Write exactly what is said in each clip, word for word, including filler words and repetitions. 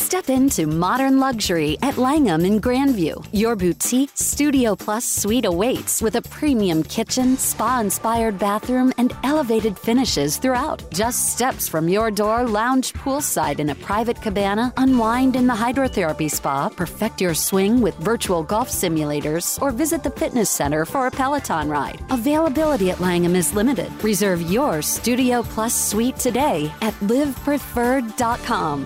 Step into modern luxury at Langham in Grandview. Your boutique Studio Plus suite awaits with a premium kitchen, spa-inspired bathroom, and elevated finishes throughout. Just steps from your door, lounge poolside in a private cabana, unwind in the hydrotherapy spa, perfect your swing with virtual golf simulators, or visit the fitness center for a Peloton ride. Availability at Langham is limited. Reserve your Studio Plus suite today at live preferred dot com.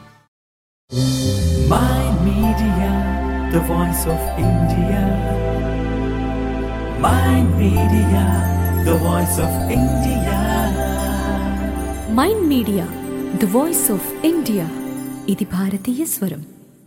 Mind Media, the voice of India. Mind Media, the voice of India. Mind Media, the voice of India. ఇది భారతీయ స్వరం.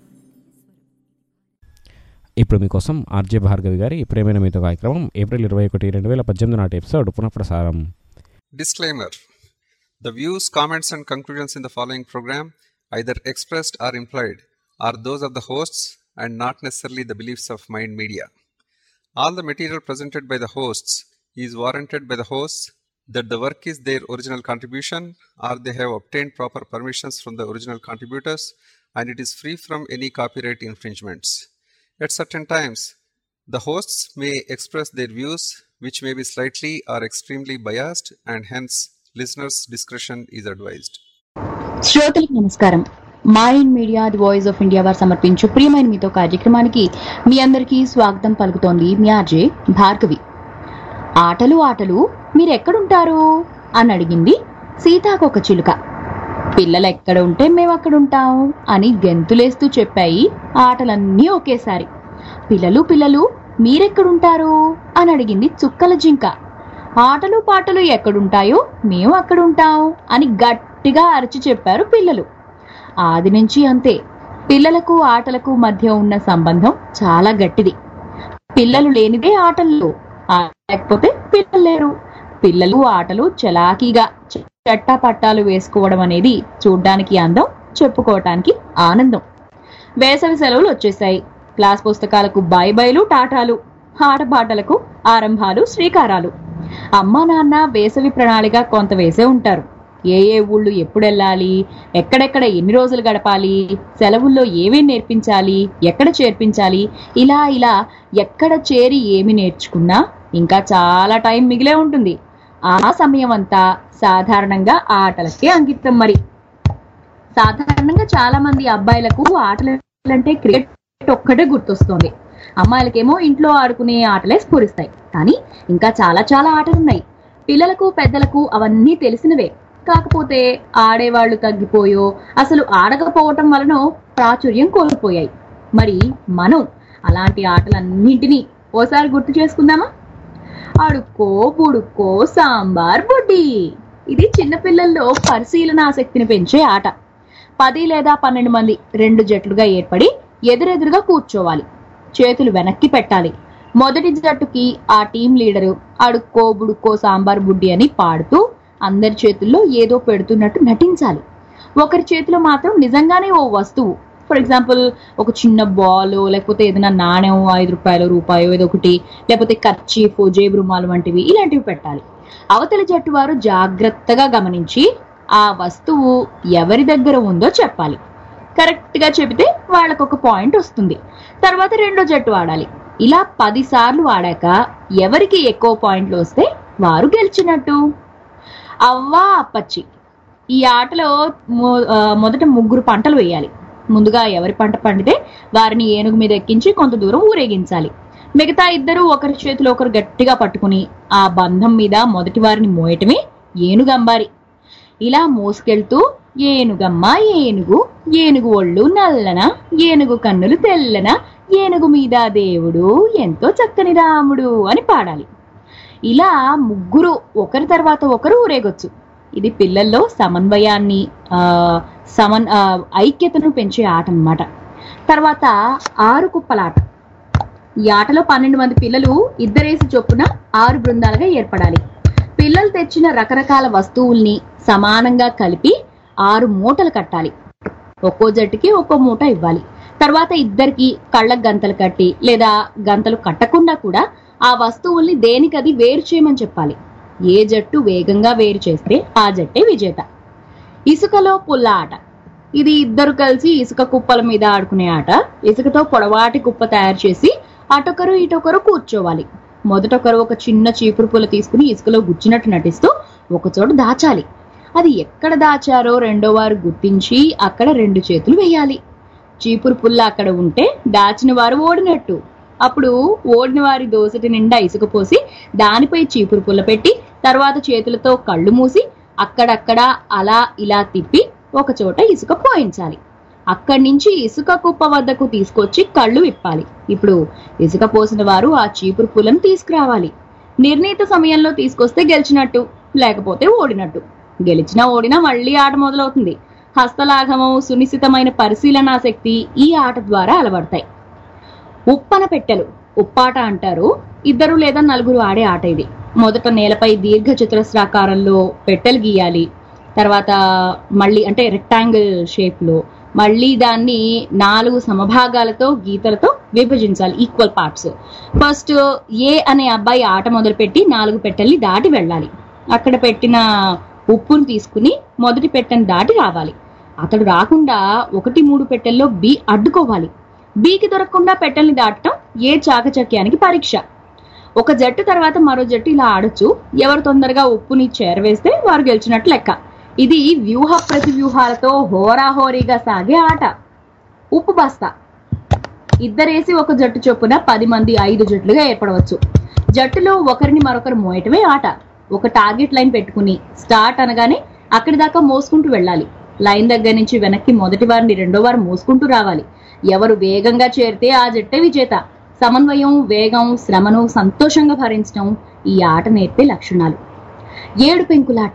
ఇప్పుడు మీకోసం RJ Bhargavi గారి ప్రేమైన మీతో కార్యక్రమం April ఇరవై ఒకటి రెండు వేల పద్దెనిమిది నాటి ఎపిసోడ్ పునఃప్రసారం. Disclaimer: The views, comments and conclusions in the following program, either expressed or implied, are those of the hosts and not necessarily the beliefs of Mind Media. All the material presented by the hosts is warranted by the hosts that the work is their original contribution or they have obtained proper permissions from the original contributors and it is free from any copyright infringements. At certain times, the hosts may express their views which may be slightly or extremely biased and hence listeners' discretion is advised. శ్రోతలకు నమస్కారం. Mind Media the voice of India వారు సమర్పించు ప్రియమైన మీతో కార్యక్రమానికి మీ అందరికీ స్వాగతం పలుకుతోంది మీ ఆర్జే భార్గవి. ఆటలు ఆటలు మీరెక్కడుంటారు అని అడిగింది సీతాకొక చిలుక. పిల్లలు ఎక్కడ ఉంటే మేము అక్కడ ఉంటాం అని గెంతులేస్తూ చెప్పాయి ఆటలన్నీ ఒకేసారి. పిల్లలు పిల్లలు మీరెక్కడుంటారు అని అడిగింది చుక్కల జింక. ఆటలు పాటలు ఎక్కడుంటాయో మేము అక్కడుంటాం అని గట్టిగా అరిచి చెప్పారు పిల్లలు. ఆది నుంచి అంతే, పిల్లలకు ఆటలకు మధ్య ఉన్న సంబంధం చాలా గట్టిది. పిల్లలు లేనిదే ఆటలు, లేకపోతే పిల్లలు లేరు. పిల్లలు ఆటలు చలాకీగా చట్టా పట్టాలు వేసుకోవడం అనేది చూడ్డానికి అందం, చెప్పుకోవటానికి ఆనందం. వేసవి సెలవులు వచ్చేసాయి. క్లాస్ పుస్తకాలకు బై బైలు టాటాలు, ఆటపాటలకు ఆరంభాలు శ్రీకారాలు. అమ్మా నాన్న వేసవి ప్రణాళిక కొంత వేసే ఉంటారు. ఏ ఏ ఊళ్ళు ఎప్పుడు వెళ్ళాలి, ఎక్కడెక్కడ ఎన్ని రోజులు గడపాలి, సెలవుల్లో ఏమేమి నేర్పించాలి, ఎక్కడ చేర్పించాలి, ఇలా ఇలా ఎక్కడ చేరి ఏమి నేర్చుకున్నా ఇంకా చాలా టైం మిగిలే ఉంటుంది. ఆ సమయం అంతా సాధారణంగా ఆటలకే అంకితం. మరి సాధారణంగా చాలా మంది అబ్బాయిలకు ఆటలంటే క్రికెట్ ఒక్కటే గుర్తొస్తుంది. అమ్మాయిలకేమో ఇంట్లో ఆడుకునే ఆటలే స్ఫురిస్తాయి. కానీ ఇంకా చాలా చాలా ఆటలున్నాయి. పిల్లలకు పెద్దలకు అవన్నీ తెలిసినవే. కాకపోతే ఆడేవాళ్లు తగ్గిపోయో అసలు ఆడకపోవటం వలన ప్రాచుర్యం కోల్పోయాయి. మరి మనం అలాంటి ఆటలన్నింటినీ ఓసారి గుర్తు చేసుకుందామా? అడుక్కో బుడుక్కో సాంబార్ బుడ్డి. ఇది చిన్నపిల్లల్లో పరిశీలన ఆసక్తిని పెంచే ఆట. పది లేదా పన్నెండు మంది రెండు జట్లుగా ఏర్పడి ఎదురెదురుగా కూర్చోవాలి. చేతులు వెనక్కి పెట్టాలి. మొదటి జట్టుకి ఆ టీం లీడరు అడుక్కో బుడుక్కో సాంబార్ బుడ్డి అని పాడుతూ అందరి చేతుల్లో ఏదో పెడుతున్నట్టు నటించాలి. ఒకరి చేతిలో మాత్రం నిజంగానే ఓ వస్తువు, ఫర్ ఎగ్జాంపుల్ ఒక చిన్న బాల్, లేకపోతే ఏదైనా నాణ్యం, ఐదు రూపాయలు రూపాయో ఏదో ఒకటి, లేకపోతే కర్చీఫ్, జేబు రుమాలు వంటివి ఇలాంటివి పెట్టాలి. అవతలి జట్టు వారు జాగ్రత్తగా గమనించి ఆ వస్తువు ఎవరి దగ్గర ఉందో చెప్పాలి. కరెక్ట్ గా చెబితే వాళ్ళకు ఒక పాయింట్ వస్తుంది. తర్వాత రెండో జట్టు ఆడాలి. ఇలా పది సార్లు ఆడాక ఎవరికి ఎక్కువ పాయింట్లు వస్తే వారు గెలిచినట్టు. అవ్వా అప్పచ్చి. ఈ ఆటలో మొదట ముగ్గురు పంటలు వేయాలి. ముందుగా ఎవరి పంట పండితే వారిని ఏనుగు మీద ఎక్కించి కొంత దూరం ఊరేగించాలి. మిగతా ఇద్దరు ఒకరి చేతిలో ఒకరు గట్టిగా పట్టుకుని ఆ బంధం మీద మొదటి వారిని మోయటమే ఏనుగంబారి. ఇలా మోసుకెళ్తూ ఏనుగమ్మ ఏనుగు, ఏనుగు ఒళ్ళు నల్లన, ఏనుగు కన్నులు తెల్లన, ఏనుగు మీద దేవుడు ఎంతో చక్కని రాముడు అని పాడాలి. ఇలా ముగ్గురు ఒకరి తర్వాత ఒకరు ఊరేగొచ్చు. ఇది పిల్లల్లో సమన్వయాన్ని, ఆ సమన్ ఐక్యతను పెంచే ఆట అన్నమాట. తర్వాత ఆరు కుప్పలాట. ఈ ఆటలో పన్నెండు మంది పిల్లలు ఇద్దరేసి చొప్పున ఆరు బృందాలుగా ఏర్పడాలి. పిల్లలు తెచ్చిన రకరకాల వస్తువుల్ని సమానంగా కలిపి ఆరు మూటలు కట్టాలి. ఒక్కో జట్టుకి ఒక్కో మూట ఇవ్వాలి. తర్వాత ఇద్దరికి కళ్ళకు గంతలు కట్టి లేదా గంతలు కట్టకుండా కూడా ఆ వస్తువుల్ని దేనికది వేరు చేయమని చెప్పాలి. ఏ జట్టు వేగంగా వేరు చేస్తే ఆ జట్టే విజేత. ఇసుకలో పుల్ల ఆట. ఇది ఇద్దరు కలిసి ఇసుక కుప్పల మీద ఆడుకునే ఆట. ఇసుకతో పొడవాటి కుప్ప తయారు చేసి అటొకరు ఇటొకరు కూర్చోవాలి. మొదటొకరు ఒక చిన్న చీపురు పుల్ల తీసుకుని ఇసుకలో గుచ్చినట్టు నటిస్తూ ఒకచోట దాచాలి. అది ఎక్కడ దాచారో రెండో వారు గుర్తించి అక్కడ రెండు చేతులు వేయాలి. చీపురు పుల్ల అక్కడ ఉంటే దాచిన వారు ఓడినట్టు. అప్పుడు ఓడిన వారి దోసటి నిండా ఇసుక పోసి దానిపై చీపురు పుల్ల పెట్టి తర్వాత చేతులతో కళ్ళు మూసి అక్కడక్కడ అలా ఇలా తిప్పి ఒక చోట ఇసుక పోయించాలి. అక్కడి నుంచి ఇసుక కుప్ప వద్దకు తీసుకొచ్చి కళ్ళు విప్పాలి. ఇప్పుడు ఇసుక పోసిన వారు ఆ చీపురు పుల్లను తీసుకురావాలి. నిర్ణీత సమయంలో తీసుకొస్తే గెలిచినట్టు, లేకపోతే ఓడినట్టు. గెలిచినా ఓడినా మళ్లీ ఆట మొదలవుతుంది. హస్తలాఘవం, సునిశ్చితమైన పరిశీలనా శక్తి ఈ ఆట ద్వారా అలవడతాయి. ఉప్పన పెట్టెలు, ఉప్పాట అంటారు. ఇద్దరు లేదా నలుగురు ఆడే ఆట ఇది. మొదట నేలపై దీర్ఘ చతురస్రాకారంలో పెట్టెలు గీయాలి. తర్వాత మళ్ళీ అంటే రెక్టాంగిల్ షేప్ లో మళ్ళీ దాన్ని నాలుగు సమభాగాలతో గీతలతో విభజించాలి, ఈక్వల్ పార్ట్స్. ఫస్ట్ ఏ అనే అబ్బాయి ఆట మొదలుపెట్టి నాలుగు పెట్టెల్ని దాటి వెళ్ళాలి. అక్కడ పెట్టిన ఉప్పును తీసుకుని మొదటి పెట్టెను దాటి రావాలి. అతడు రాకుండా ఒకటి మూడు పెట్టెల్లో బి అడ్డుకోవాలి. బికి దొరకకుండా పెట్టెల్ని దాటడం ఏ చాకచక్యానికి పరీక్ష. ఒక జట్టు తర్వాత మరో జట్టు ఇలా ఆడొచ్చు. ఎవరు తొందరగా ఉప్పుని చేరవేస్తే వారు గెలిచినట్లు లెక్క. ఇది వ్యూహ ప్రతి వ్యూహాలతో హోరాహోరీగా సాగే ఆట. ఉప్పు బస్తా. ఇద్దరేసి ఒక జట్టు చొప్పున పది మంది ఐదు జట్లుగా ఏర్పడవచ్చు. జట్టులో ఒకరిని మరొకరు మోయటమే ఆట. ఒక టార్గెట్ లైన్ పెట్టుకుని స్టార్ట్ అనగానే అక్కడి దాకా మోసుకుంటూ వెళ్ళాలి. లైన్ దగ్గర నుంచి వెనక్కి మొదటి వారిని రెండో వారు మోసుకుంటూ రావాలి. ఎవరు వేగంగా చేరితే ఆ జట్టే విజేత. సమన్వయం, వేగం, శ్రమను సంతోషంగా భరించడం ఈ ఆట నేర్పే లక్షణాలు. ఏడు పెంకులాట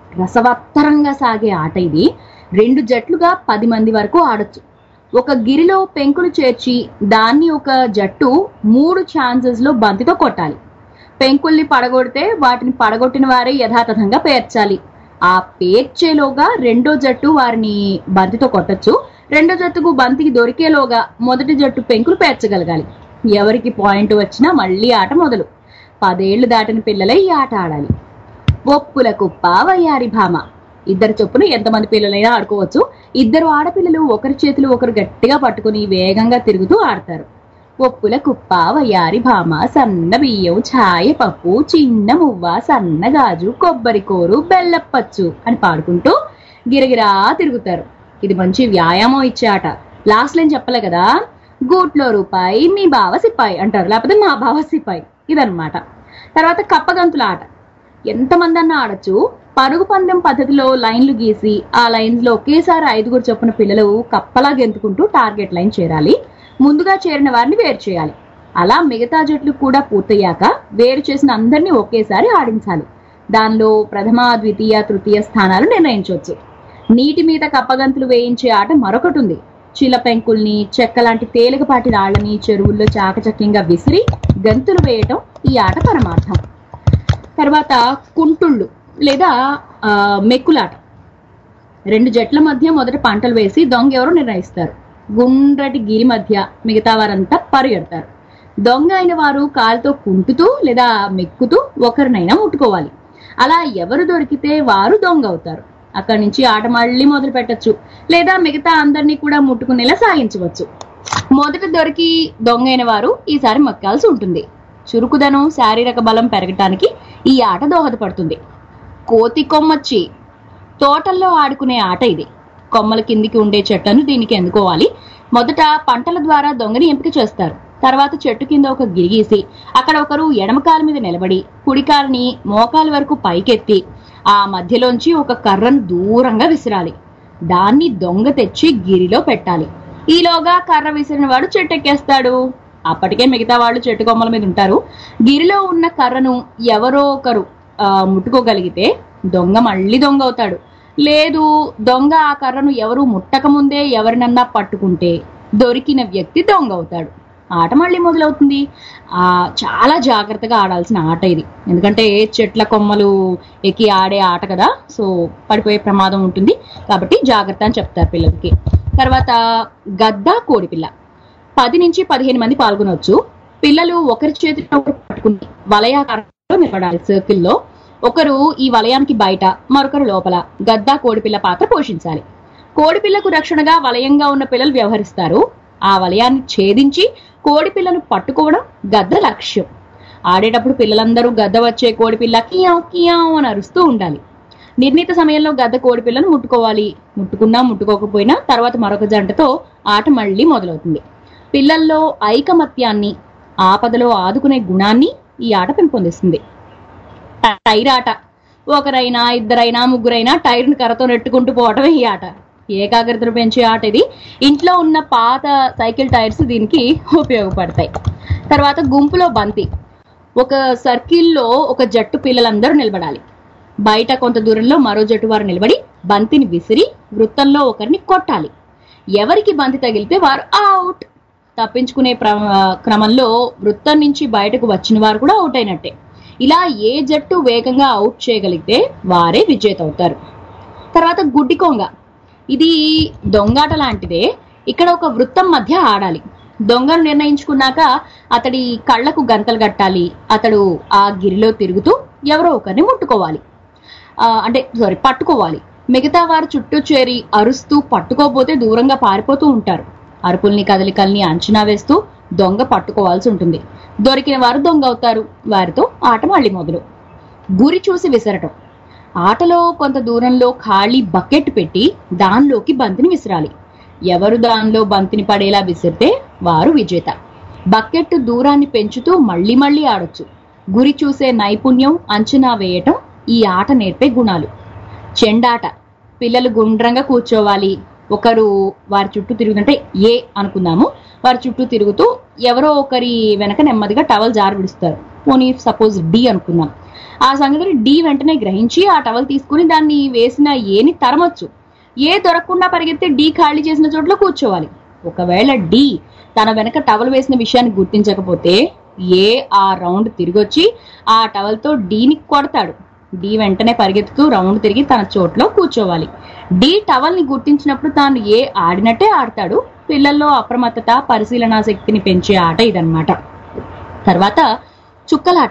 రసవత్తరంగా సాగే ఆట ఇది. రెండు జట్లుగా పది మంది వరకు ఆడొచ్చు. ఒక గిరిలో పెంకులు చేర్చి దాన్ని ఒక జట్టు మూడు ఛాన్సెస్ లో బంతితో కొట్టాలి. పెంకుల్ని పడగొడితే వాటిని పడగొట్టిన వారే యథాతథంగా పేర్చాలి. ఆ పేర్చేలోగా రెండో జట్టు వారిని బంతితో కొట్టచ్చు. రెండో జట్టుకు బంతికి దొరికేలోగా మొదటి జట్టు పెంకులు పేర్చగలగాలి. ఎవరికి పాయింట్ వచ్చినా మళ్లీ ఆట మొదలు. పదేళ్లు దాటిన పిల్లలే ఈ ఆట ఆడాలి. ఒప్పుల కుప్ప, వయ్యారి భామ. ఇద్దరు చొప్పున ఎంతమంది పిల్లలైనా ఆడుకోవచ్చు. ఇద్దరు ఆడపిల్లలు ఒకరి చేతులు ఒకరు గట్టిగా పట్టుకుని వేగంగా తిరుగుతూ ఆడతారు. ఒప్పుల కుప్ప, వయ్యారి భామ, సన్న బియ్యం, ఛాయ పప్పు, చిన్న మువ్వ, సన్న గాజు, కొబ్బరి కోరు, బెల్లప్పచ్చు అని పాడుకుంటూ గిరగిరా తిరుగుతారు. ఇది మంచి వ్యాయామం ఇచ్చే ఆట. లాస్ట్ లైన్ చెప్పలే కదా, గూట్లో రూపాయి మీ బావ సిపాయి అంటారు, లేకపోతే మా బావ సిపాయి. ఇదన్నమాట. తర్వాత కప్పగంతుల ఆట. ఎంతమంది అన్నా ఆడచ్చు. పరుగు పందెం పద్ధతిలో లైన్లు గీసి ఆ లైన్స్ లో ఒకేసారి ఐదుగురు చొప్పున పిల్లలు కప్పలా గెంతుకుంటూ టార్గెట్ లైన్ చేరాలి. ముందుగా చేరిన వారిని వేరు చేయాలి. అలా మిగతా జట్లు కూడా పూర్తయ్యాక వేరు చేసిన అందరినీ ఒకేసారి ఆడించాలి. దానిలో ప్రథమ, ద్వితీయ, తృతీయ స్థానాలు నిర్ణయించవచ్చు. నీటి మీద కప్పగంతులు వేయించే ఆట మరొకటి ఉంది. చిల పెంకుల్ని, చెక్క లాంటి తేలికపాటి రాళ్లని చెరువుల్లో చాకచక్యంగా విసిరి గంతులు వేయటం ఈ ఆట పరమార్థం. తర్వాత కుంటుళ్ళు లేదా మెక్కులాట. రెండు జట్ల మధ్య మొదట పంటలు వేసి దొంగ ఎవరో నిర్ణయిస్తారు. గుండ్రటి గిరి మధ్య మిగతా వారంతా పరిగెడతారు. దొంగ అయిన వారు కాలుతో కుంటుతూ లేదా మెక్కుతూ ఒకరినైనా ముట్టుకోవాలి. అలా ఎవరు దొరికితే వారు దొంగ అవుతారు. అక్కడి నుంచి ఆట మళ్ళీ మొదలు పెట్టచ్చు, లేదా మిగతా అందరినీ కూడా ముట్టుకునేలా సాగించవచ్చు. మొదట దొరికి దొంగ అయిన వారు ఈసారి మొక్కాల్సి ఉంటుంది. చురుకుదనం, శారీరక బలం పెరగటానికి ఈ ఆట దోహదపడుతుంది. కోతి కొమ్మచ్చి. తోటల్లో ఆడుకునే ఆట ఇది. కొమ్మల కిందికి ఉండే చెట్లను దీనికి ఎన్నుకోవాలి. మొదట పంటల ద్వారా దొంగని ఎంపిక చేస్తారు. తర్వాత చెట్టు కింద ఒక గిరిగీసి అక్కడ ఒకరు ఎడమకాల మీద నిలబడి కుడికాలని మోకాల వరకు పైకెత్తి ఆ మధ్యలోంచి ఒక కర్రను దూరంగా విసిరాలి. దాన్ని దొంగ తెచ్చి గిరిలో పెట్టాలి. ఈలోగా కర్ర విసిరిన వాడు చెట్టు ఎక్కేస్తాడు. అప్పటికే మిగతా వాళ్ళు చెట్టు కొమ్మల మీద ఉంటారు. గిరిలో ఉన్న కర్రను ఎవరో ఒకరు ఆ ముట్టుకోగలిగితే దొంగ మళ్ళీ దొంగ అవుతాడు. లేదు, దొంగ ఆ కర్రను ఎవరు ముట్టక ముందే ఎవరినన్నా పట్టుకుంటే దొరికిన వ్యక్తి దొంగ అవుతాడు. ఆట మళ్ళీ మొదలవుతుంది. ఆ చాలా జాగ్రత్తగా ఆడాల్సిన ఆట ఇది. ఎందుకంటే చెట్ల కొమ్మలు ఎక్కి ఆడే ఆట కదా, సో పడిపోయే ప్రమాదం ఉంటుంది. కాబట్టి జాగ్రత్త అని చెప్తారు పిల్లలకి. తర్వాత గద్ద, కోడిపిల్ల. పది నుంచి పదిహేను మంది పాల్గొనవచ్చు. పిల్లలు ఒకరి చేతిలో పట్టుకుని వలయాకారంలో నిలబడాలి. సర్కిల్లో ఒకరు ఈ వలయానికి బయట, మరొకరు లోపల గద్ద, కోడిపిల్ల పాత్ర పోషించాలి. కోడి పిల్లకు రక్షణగా వలయంగా ఉన్న పిల్లలు వ్యవహరిస్తారు. ఆ వలయాన్ని ఛేదించి కోడి పిల్లను పట్టుకోవడం గద్ద లక్ష్యం. ఆడేటప్పుడు పిల్లలందరూ గద్ద వచ్చే కోడి పిల్ల కియావ్ కియావ్ అని అరుస్తూ ఉండాలి. నిర్ణీత సమయంలో గద్ద కోడి పిల్లను ముట్టుకోవాలి. ముట్టుకున్నా ముట్టుకోకపోయినా తర్వాత మరొక జంటతో ఆట మళ్ళీ మొదలవుతుంది. పిల్లల్లో ఐకమత్యాన్ని, ఆపదలో ఆదుకునే గుణాన్ని ఈ ఆట పెంపొందిస్తుంది. టైర్ ఆట. ఒకరైనా ఇద్దరైనా ముగ్గురైనా టైర్ను కర్రతో నెట్టుకుంటూ పోవటమే ఈ ఆట. ఏకాగ్రతను పెంచే ఆట ఇది. ఇంట్లో ఉన్న పాత సైకిల్ టైర్స్ దీనికి ఉపయోగపడతాయి. తర్వాత గుంపులో బంతి. ఒక సర్కిల్లో ఒక జట్టు పిల్లలందరూ నిలబడాలి. బయట కొంత దూరంలో మరో జట్టు వారు నిలబడి బంతిని విసిరి వృత్తంలో ఒకరిని కొట్టాలి. ఎవరికి బంతి తగిలితే వారు అవుట్. తప్పించుకునే క్రమంలో వృత్తం నుంచి బయటకు వచ్చిన వారు కూడా అవుట్ అయినట్టే. ఇలా ఏ జట్టు వేగంగా అవుట్ చేయగలిగితే వారే విజేత అవుతారు. తర్వాత గుడ్డి కొంగ. ఇది దొంగాట లాంటిదే. ఇక్కడ ఒక వృత్తం మధ్య ఆడాలి. దొంగను నిర్ణయించుకున్నాక అతడి కళ్లకు గంతలు కట్టాలి. అతడు ఆ గిరిలో తిరుగుతూ ఎవరో ఒకరిని ముట్టుకోవాలి, అంటే సారీ పట్టుకోవాలి. మిగతా వారు చుట్టూ చేరి అరుస్తూ పట్టుకోపోతే దూరంగా పారిపోతూ ఉంటారు. అరుపుల్ని కదలికల్ని అంచనా వేస్తూ దొంగ పట్టుకోవాల్సి ఉంటుంది. దొరికిన వారు దొంగ అవుతారు. వారితో ఆట మళ్ళీ మొదలు. గురి చూసి విసరటం. ఆటలో కొంత దూరంలో ఖాళీ బకెట్ పెట్టి దానిలోకి బంతిని విసిరాలి. ఎవరు దానిలో బంతిని పడేలా విసిరితే వారు విజేత. బకెట్ దూరాన్ని పెంచుతూ మళ్లీ మళ్లీ ఆడొచ్చు. గురి చూసే నైపుణ్యం, అంచనా వేయటం ఈ ఆట నేర్పే గుణాలు. చెండాట. పిల్లలు గుండ్రంగా కూర్చోవాలి. ఒకరు వారి చుట్టూ తిరుగుతుంటే ఏ అనుకుందాము, వారి చుట్టూ తిరుగుతూ ఎవరో ఒకరి వెనక నెమ్మదిగా టవల్ జారి విడుస్తారు. పోనీ సపోజ్ డి అనుకుందాం. ఆ సంగతిని డి వెంటనే గ్రహించి ఆ టవల్ తీసుకుని దాన్ని వేసిన ఏని తరమొచ్చు. ఏ దొరకకుండా పరిగెత్తే డి ఖాళీ చేసిన చోట్ల కూర్చోవాలి. ఒకవేళ డి తన వెనక టవల్ వేసిన విషయాన్ని గుర్తించకపోతే ఏ ఆ రౌండ్ తిరిగొచ్చి ఆ టవల్ తో డీని కొడతాడు. డి వెంటనే పరిగెత్తుతూ రౌండ్ తిరిగి తన చోట్లో కూర్చోవాలి. డి టవల్ ని గుర్తించినప్పుడు తాను ఏ ఆడినట్టే ఆడతాడు. పిల్లల్లో అప్రమత్తత, పరిశీలనా శక్తిని పెంచే ఆట ఇదన్నమాట. తర్వాత చుక్కలాట.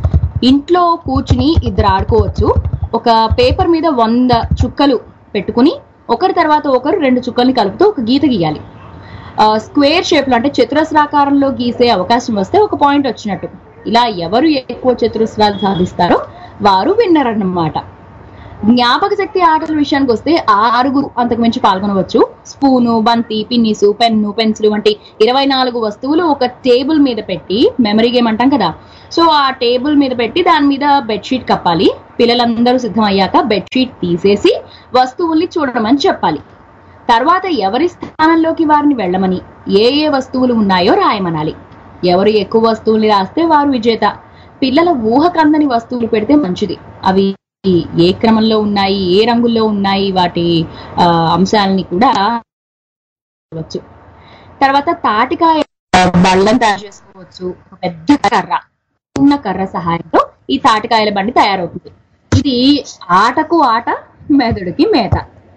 ఇంట్లో కూర్చుని ఇద్దరు ఆడుకోవచ్చు. ఒక పేపర్ మీద వంద చుక్కలు పెట్టుకుని ఒకరి తర్వాత ఒకరు రెండు చుక్కల్ని కలుపుతూ ఒక గీత గీయాలి. స్క్వేర్ షేప్ లో అంటే చతురస్రాకారంలో గీసే అవకాశం వస్తే ఒక పాయింట్ వచ్చినట్టు. ఇలా ఎవరు ఎక్కువ చతురస్రాలు సాధిస్తారో వారు విన్నర్ అన్నమాట. జ్ఞాపక శక్తి ఆటల విషయానికి వస్తే ఆరుగురు అంతకు మించి పాల్గొనవచ్చు. స్పూను, బంతి, పిన్నిసు, పెన్ను, పెన్సిల్ వంటి ఇరవై నాలుగు వస్తువులు ఒక టేబుల్ మీద పెట్టి, మెమరీ గేమ్ అంటాం కదా, సో ఆ టేబుల్ మీద పెట్టి దాని మీద బెడ్షీట్ కప్పాలి. పిల్లలందరూ సిద్ధం అయ్యాక బెడ్షీట్ తీసేసి వస్తువుల్ని చూడమని చెప్పాలి. తర్వాత ఎవరి స్థానంలోకి వారిని వెళ్ళమని, ఏ ఏ వస్తువులు ఉన్నాయో రాయమనాలి. ఎవరు ఎక్కువ వస్తువుల్ని రాస్తే వారు విజేత. పిల్లల ఊహకందని వస్తువులు పెడితే మంచిది. అవి ఏ క్రమంలో ఉన్నాయి, ఏ రంగుల్లో ఉన్నాయి, వాటి అంశాలని కూడా వచ్చు. తర్వాత తాటికాయ బళ్ళని తయారు చేసుకోవచ్చు. ఒక పెద్ద కర్ర, ఉన్న కర్ర సహాయంతో ఈ తాటికాయల బండి తయారవుతుంది. ఇది ఆటకు ఆట, మెదడుకి మేత.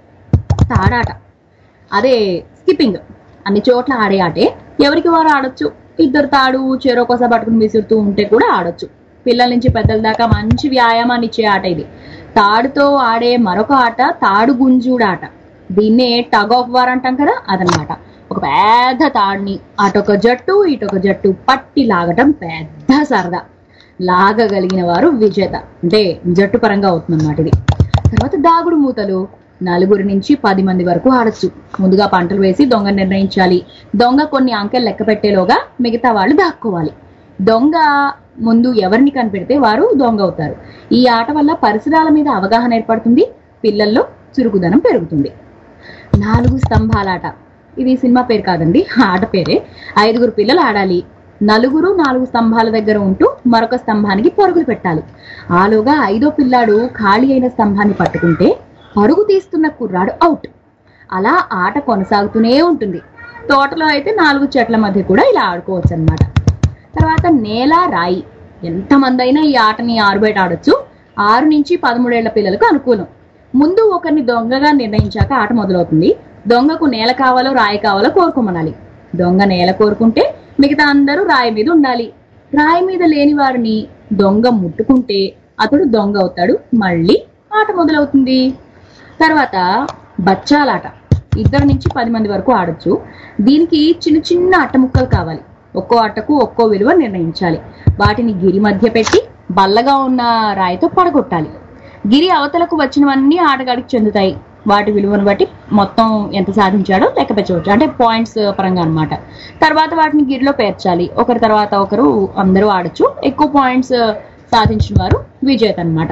తాడాట అదే స్కిప్పింగ్, అన్ని చోట్ల ఆడే ఆటే. ఎవరికి వారు ఆడొచ్చు. ఇద్దరు తాడు చెరొకోస పట్టుకుని విసురుతూ ఉంటే కూడా ఆడొచ్చు. పిల్లల నుంచి పెద్దల దాకా మంచి వ్యాయామాన్ని ఇచ్చే ఆట ఇది. తాడుతో ఆడే మరొక ఆట తాడు గుంజుడాట. దీన్నే టగ్ ఆఫ్ వార్ అంటాం కదా, అదనమాట. ఒక పెద్ద తాడుని అటొక జట్టు ఇటొక జట్టు పట్టి లాగటం పెద్ద సరదా. లాగగలిగిన వారు విజేత, అంటే జట్టు పరంగా అవుతుంది అన్నమాట ఇది. తర్వాత దాగుడు మూతలు. నలుగురి నుంచి పది మంది వరకు ఆడచ్చు. ముందుగా పంటలు వేసి దొంగ నిర్ణయించాలి. దొంగ కొన్ని అంకెలు లెక్క పెట్టేలోగా మిగతా వాళ్ళు దాక్కోవాలి. దొంగ ముందు ఎవరిని కనిపెడితే వారు దొంగ అవుతారు. ఈ ఆట వల్ల పరిసరాల మీద అవగాహన ఏర్పడుతుంది. పిల్లల్లో చురుకుదనం పెరుగుతుంది. నాలుగు స్తంభాలాట. ఇది సినిమా పేరు కాదండి, ఆట పేరే. ఐదుగురు పిల్లలు ఆడాలి. నలుగురు నాలుగు స్తంభాల దగ్గర ఉంటూ మరొక స్తంభానికి పరుగులు పెట్టాలి. ఆలోగా ఐదో పిల్లాడు ఖాళీ అయిన స్తంభాన్ని పట్టుకుంటే పరుగు తీస్తున్న కుర్రాడు అవుట్. అలా ఆట కొనసాగుతూనే ఉంటుంది. తోటలో అయితే నాలుగు చెట్ల మధ్య కూడా ఇలా ఆడుకోవచ్చు అన్నమాట. తర్వాత నేల రాయి. ఎంతమంది అయినా ఈ ఆటని ఆరు బయట ఆడొచ్చు. ఆరు నుంచి పదమూడేళ్ల పిల్లలకు అనుకూలం. ముందు ఒకరిని దొంగగా నిర్ణయించాక ఆట మొదలవుతుంది. దొంగకు నేల కావాలో రాయి కావాలో కోరుకోమనాలి. దొంగ నేల కోరుకుంటే మిగతా అందరూ రాయి మీద ఉండాలి. రాయి మీద లేని వారిని దొంగ ముట్టుకుంటే అతడు దొంగ అవుతాడు. మళ్ళీ ఆట మొదలవుతుంది. తర్వాత బచ్చాలాట. ఇద్దరు నుంచి పది మంది వరకు ఆడొచ్చు. దీనికి చిన్న చిన్న అట్ట ముక్కలు కావాలి. ఒక్కో అట్టకు ఒక్కో విలువ నిర్ణయించాలి. వాటిని గిరి మధ్య పెట్టి బల్లగా ఉన్న రాయితో పడగొట్టాలి. గిరి అవతలకు వచ్చినవన్నీ ఆటగాడికి చెందుతాయి. వాటి విలువను బట్టి మొత్తం ఎంత సాధించాడో లెక్క పెట్టవచ్చు, అంటే పాయింట్స్ పరంగా అనమాట. తర్వాత వాటిని గిరిలో పేర్చాలి. ఒకరి తర్వాత ఒకరు అందరూ ఆడొచ్చు. ఎక్కువ పాయింట్స్ సాధించిన వారు విజేత అనమాట.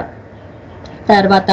తర్వాత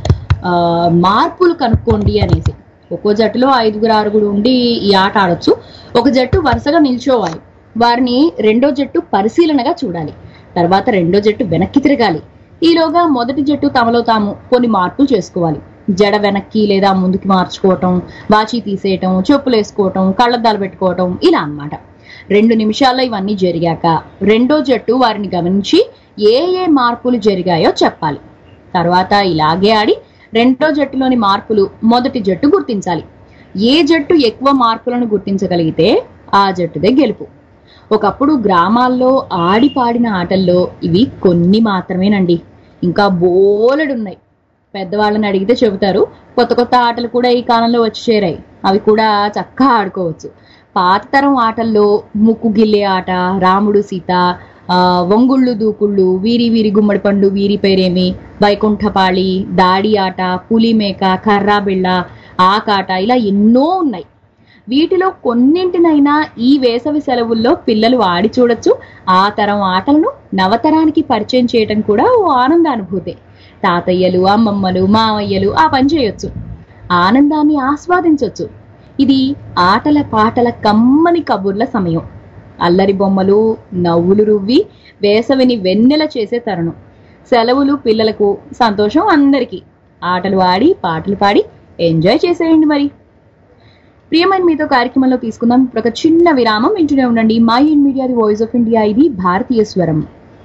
మార్పులు కనుక్కోండి అనేసి, ఒక్కో జట్టులో ఐదుగురు ఆరుగురు ఉండి ఈ ఆట ఆడొచ్చు. ఒక జట్టు వరుసగా నిల్చోవాలి. వారిని రెండో జట్టు పరిశీలనగా చూడాలి. తర్వాత రెండో జట్టు వెనక్కి తిరగాలి. ఈలోగా మొదటి జట్టు తమలో తాము కొన్ని మార్పులు చేసుకోవాలి. జడ వెనక్కి లేదా ముందుకి మార్చుకోవటం, వాచి తీసేయటం, చెప్పులు వేసుకోవటం, కళ్ళద్దాలు పెట్టుకోవటం, ఇలా అన్నమాట. రెండు నిమిషాల్లో ఇవన్నీ జరిగాక రెండో జట్టు వారిని గమనించి ఏ ఏ మార్పులు జరిగాయో చెప్పాలి. తర్వాత ఇలాగే ఆడి రెండో జట్టులోని మార్పులు మొదటి జట్టు గుర్తించాలి. ఏ జట్టు ఎక్కువ మార్పులను గుర్తించగలిగితే ఆ జట్టుదే గెలుపు. ఒకప్పుడు గ్రామాల్లో ఆడి పాడిన ఆటల్లో ఇవి కొన్ని మాత్రమేనండి. ఇంకా బోలెడున్నాయి. పెద్దవాళ్ళని అడిగితే చెబుతారు. కొత్త కొత్త ఆటలు కూడా ఈ కాలంలో వచ్చి చేరాయి. అవి కూడా చక్కగా ఆడుకోవచ్చు. పాత తరం ఆటల్లో ముక్కు గిల్లే ఆట, రాముడు సీత, ఆ వంగుళ్ళు దూకుళ్ళు, వీరి వీరి గుమ్మడి పండు, వీరి పేరేమి, వైకుంఠపాళి, దాడి ఆట, పులిమేక, కర్రా బిళ్ళ, ఆకాట, ఇలా ఎన్నో ఉన్నాయి. వీటిలో కొన్నింటినైనా ఈ వేసవి సెలవుల్లో పిల్లలు ఆడి చూడొచ్చు. ఆ తరం ఆటలను నవతరానికి పరిచయం చేయటం కూడా ఓ ఆనందానుభూతే. తాతయ్యలు, అమ్మమ్మలు, మావయ్యలు ఆ పని చేయొచ్చు. ఆనందాన్ని ఆస్వాదించవచ్చు. ఇది ఆటల పాటల కమ్మని కబుర్ల సమయం. అల్లరి బొమ్మలు, నవ్వులు రువ్వి వేసవిని వెన్నెల చేసే తరుణం. సెలవులు పిల్లలకు, సంతోషం అందరికీ. ఆటలు ఆడి పాటలు పాడి ఎంజాయ్ చేసేయండి. మరి ప్రియమైన మీతో కార్యక్రమంలో తీసుకుందాం ఇప్పుడు ఒక చిన్న విరామం. వింటూనే ఉండండి Mind Media, the voice of India. ఇది భారతీయ స్వరం.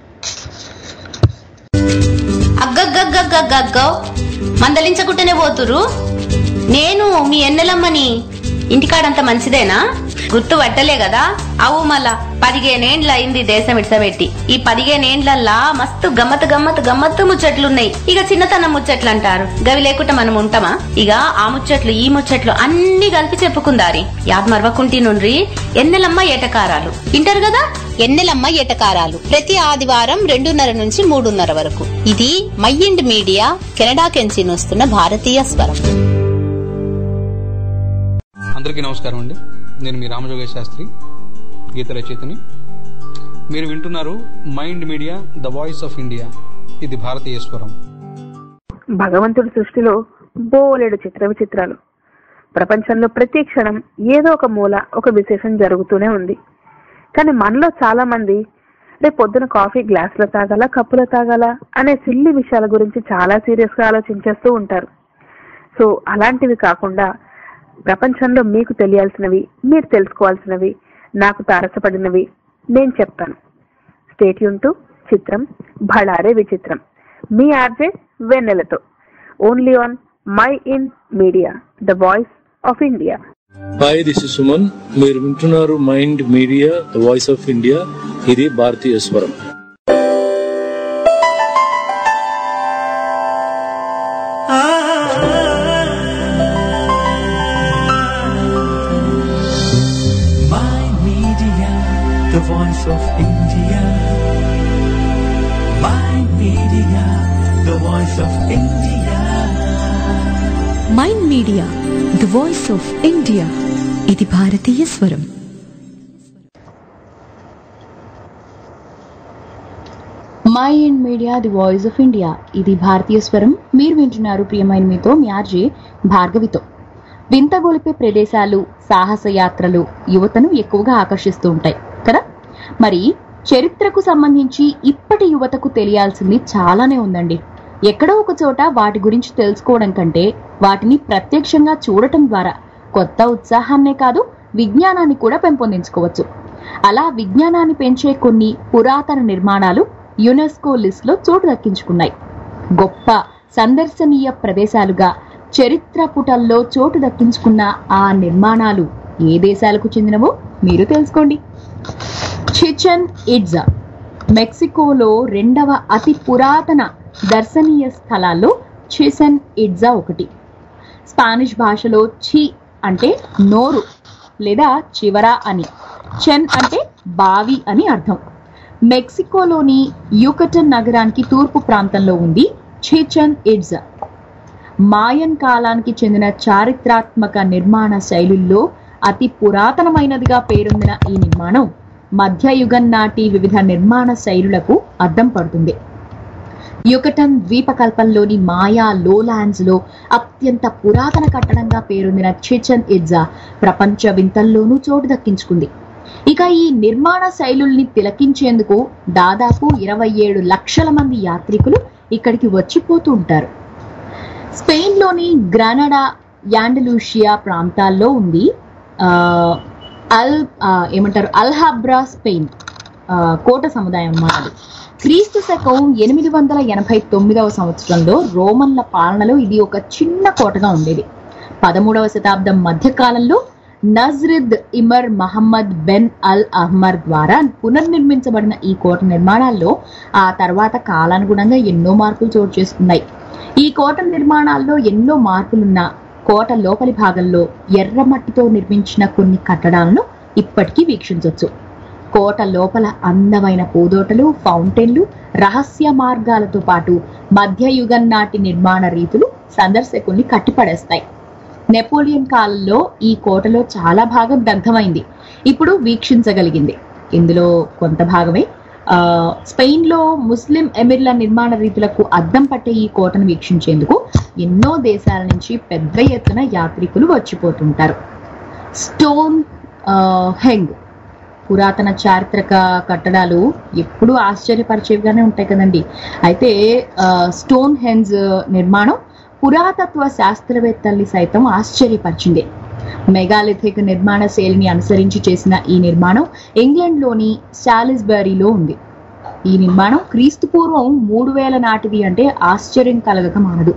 అగ్గగ్గగ్గగ్గగ్గో మందలించకుంటేనే పోతురు. నేను మీ ఎన్నెలమ్మని. ఇంటికాడంత మంచిదేనా? గుర్తు పట్టలే కదా? అవు మళ్ళా పదిహేనేండ్ల అయింది దేశం ఇడ్సబెట్టి. ఈ పదిహేనేండ్లల్లా మస్తు గమ్మత్ గమ్మత్ గమ్మత్తు ముచ్చట్లున్నాయి. ఇక చిన్నతనం ముచ్చట్లు అంటారు, గవి లేకుండా మనం ఉంటామా? ఇక ఆ ముచ్చట్లు ఈ ముచ్చట్లు అన్ని కలిపి చెప్పుకుందారి. యాద్ మరవకుంటి నుండ్రి ఎన్నెలమ్మ ఏటకారాలు ఇంటారు కదా. ఎన్నెలమ్మ ఏటకారాలు ప్రతి ఆదివారం రెండున్నర నుంచి మూడున్నర వరకు. ఇది మైండ్ మీడియా కెనడా కెంచి వస్తున్న భారతీయ స్వరం. అందరికీ నమస్కారం అండి. నేను మీ రామజోగేశ్ శాస్త్రి, గీత రచయితని. మీరు వింటున్నారు Mind Media, the voice of India. ఇది భారతీయ స్వరం. భగవంతుడి సృష్టిలో బోలెడు చిత్ర విచిత్రాలు. ప్రపంచంలో ప్రతి క్షణం ఏదో ఒక మూల ఒక విశేషం జరుగుతూనే ఉంది. కానీ మనలో చాలా మంది రేపు పొద్దున కాఫీ గ్లాసులో తాగాల, కప్పులో తాగాల అనే సిల్లి విషయాల గురించి చాలా సీరియస్ గా ఆలోచించేస్తూ ఉంటారు. సో అలాంటివి కాకుండా ప్రపంచంలో మీకు తెలియాల్సినవి, మీరు తెలుసుకోవాల్సినవి, నాకు తారసపడినవి నేను చెప్తాను. స్టేట్ యూన్ టు చిత్రం భళారే విచిత్రం, మీ ఆర్జే వెన్నెలతో, only on Mind Media, the voice of India. Hi, this is Suman. మీరు వింటున్నారు Mind Media, the voice of India. ఇది భారతీయ స్వరం. The voice of India. Mind Media, the voice of India. Mind Media, the voice of India. ఇది భారతీయ స్వరం. Mind Media, the voice of India. ఇది భారతీయ స్వరం. మీరు వింటున్నారు ప్రియమైన మీతో, మీ ఆర్జే భార్గవితో. వింతగొలిపే ప్రదేశాలు, సాహస యాత్రలు యువతను ఎక్కువగా ఆకర్షిస్తూ ఉంటాయి కదా. మరి చరిత్రకు సంబంధించి ఇప్పటి యువతకు తెలియాల్సింది చాలానే ఉందండి. ఎక్కడో ఒక చోట వాటి గురించి తెలుసుకోవడం కంటే వాటిని ప్రత్యక్షంగా చూడటం ద్వారా కొత్త ఉత్సాహాన్నే కాదు, విజ్ఞానాన్ని కూడా పెంపొందించుకోవచ్చు. అలా విజ్ఞానాన్ని పెంచే కొన్ని పురాతన నిర్మాణాలు యునెస్కో లిస్ట్ లో చోటు దక్కించుకున్నాయి. గొప్ప సందర్శనీయ ప్రదేశాలుగా చరిత్ర పుటల్లో చోటు దక్కించుకున్న ఆ నిర్మాణాలు ఏ దేశాలకు చెందినవో మీరు తెలుసుకోండి. చిచెన్ ఇట్జా మెక్సికోలో రెండవ అతి పురాతన దర్శనీయ స్థలాల్లో చిచెన్ ఇట్జా ఒకటి. స్పానిష్ భాషలో చి అంటే నోరు లేదా చివర అని, చెన్ అంటే బావి అని అర్థం. మెక్సికోలోని యుకటన్ నగరానికి తూర్పు ప్రాంతంలో ఉంది చిచెన్ ఇట్జా. మాయన్ కాలానికి చెందిన చారిత్రాత్మక నిర్మాణ శైలుల్లో అతి పురాతనమైనదిగా పేరొందిన ఈ నిర్మాణం మధ్యయుగం నాటి వివిధ నిర్మాణ శైలులకు అద్దం పడుతుంది. యుకటన్ ద్వీపకల్పంలోని మాయా లోలాండ్స్ లో అత్యంత పురాతన కట్టడంగా పేరొందిన చిచెన్ ఇట్జా ప్రపంచ వింతల్లోనూ చోటు దక్కించుకుంది. ఇక ఈ నిర్మాణ శైలుల్ని తిలకించేందుకు దాదాపు ఇరవై ఏడు లక్షల మంది యాత్రికులు ఇక్కడికి వచ్చిపోతూ ఉంటారు. స్పెయిన్లోని గ్రానడా, యాండలూషియా ప్రాంతాల్లో ఉంది అల్ ఏమంటారు అల్హాబ్రా స్పెయిన్ కోట సముదాయం అన్నమాట. క్రీస్తు శకం ఎనిమిది వందల ఎనభై తొమ్మిదవ సంవత్సరంలో రోమన్ల పాలనలో ఇది ఒక చిన్న కోటగా ఉండేది. పదమూడవ శతాబ్దం మధ్యకాలంలో నజ్రిద్ ఇమర్ మహమ్మద్ బెన్ అల్ అహ్మర్ ద్వారా పునర్నిర్మించబడిన ఈ కోట నిర్మాణాల్లో ఆ తర్వాత కాలానుగుణంగా ఎన్నో మార్పులు చోటు చేసుకున్నాయి. ఈ కోట నిర్మాణాల్లో ఎన్నో మార్పులున్న కోట లోపలి భాగంలో ఎర్రమట్టితో నిర్మించిన కొన్ని కట్టడాలను ఇప్పటికీ వీక్షించవచ్చు. కోట లోపల అందమైన పూదోటలు, ఫౌంటైన్లు, రహస్య మార్గాలతో పాటు మధ్యయుగం నాటి నిర్మాణ రీతులు సందర్శకుల్ని కట్టిపడేస్తాయి. నెపోలియన్ కాలంలో ఈ కోటలో చాలా భాగం దగ్ధమైంది, ఇప్పుడు వీక్షించగలిగింది. ఇందులో కొంత భాగమే స్పెయిన్ లో ముస్లిం ఎమిర్ల నిర్మాణ రీతులకు అద్దం పట్టే ఈ కోటను వీక్షించేందుకు ఎన్నో దేశాల నుంచి పెద్ద ఎత్తున యాత్రికులు వచ్చిపోతుంటారు. స్టోన్ హెంగ్ పురాతన చారిత్రక కట్టడాలు ఎప్పుడూ ఆశ్చర్యపరిచేవిగానే ఉంటాయి కదండి. అయితే స్టోన్ హెంజ్ నిర్మాణం పురాతత్వ శాస్త్రవేత్తల్ని సైతం ఆశ్చర్యపరిచింది. మెగాలిథిక్ నిర్మాణ శైలిని అనుసరించి చేసిన ఈ నిర్మాణం ఇంగ్లాండ్లోని సాలిస్బరీలో ఉంది. ఈ నిర్మాణం క్రీస్తు పూర్వం మూడు వేల నాటిది అంటే ఆశ్చర్యం కలగక మానదు.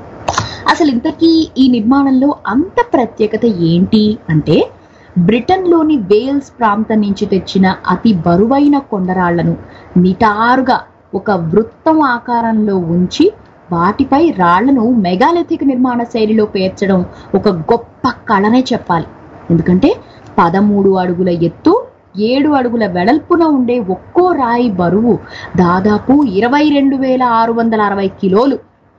అసలు ఇంతకీ ఈ నిర్మాణంలో అంత ప్రత్యేకత ఏంటి అంటే, బ్రిటన్లోని వేల్స్ ప్రాంతం నుంచి తెచ్చిన అతి బరువైన కొండరాళ్లను నిటారుగా ఒక వృత్తం ఆకారంలో ఉంచి వాటిపై రాళ్లను మెగాలిథిక్ నిర్మాణ శైలిలో పేర్చడం ఒక గొప్ప కళనే చెప్పాలి. ఎందుకంటే పదమూడు అడుగుల ఎత్తు, ఏడు అడుగుల వెడల్పున ఉండే ఒక్కో రాయి బరువు దాదాపు ఇరవై రెండు వేల ఆరు వందల అరవై కిలోలు.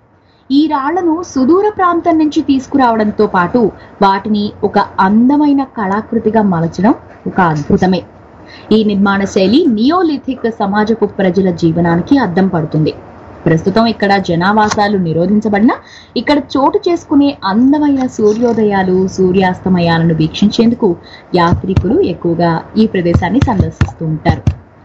ఈ రాళ్లను సుదూర ప్రాంతం నుంచి తీసుకురావడంతో పాటు వాటిని ఒక అందమైన కళాకృతిగా మలచడం ఒక అద్భుతమే. ఈ నిర్మాణ శైలి నియోలిథిక్ సమాజపు ప్రజల జీవనానికి అద్దం పడుతుంది. ప్రస్తుతం ఇక్కడ జనావాసాలు నిరోధించబడిన ఇక్కడ చోటు చేసుకునే అందమైన సూర్యోదయాలు, సూర్యాస్తమయాలను వీక్షించేందుకు యాత్రికులు ఎక్కువగా ఈ ప్రదేశాన్ని సందర్శిస్తూ ఉంటారు.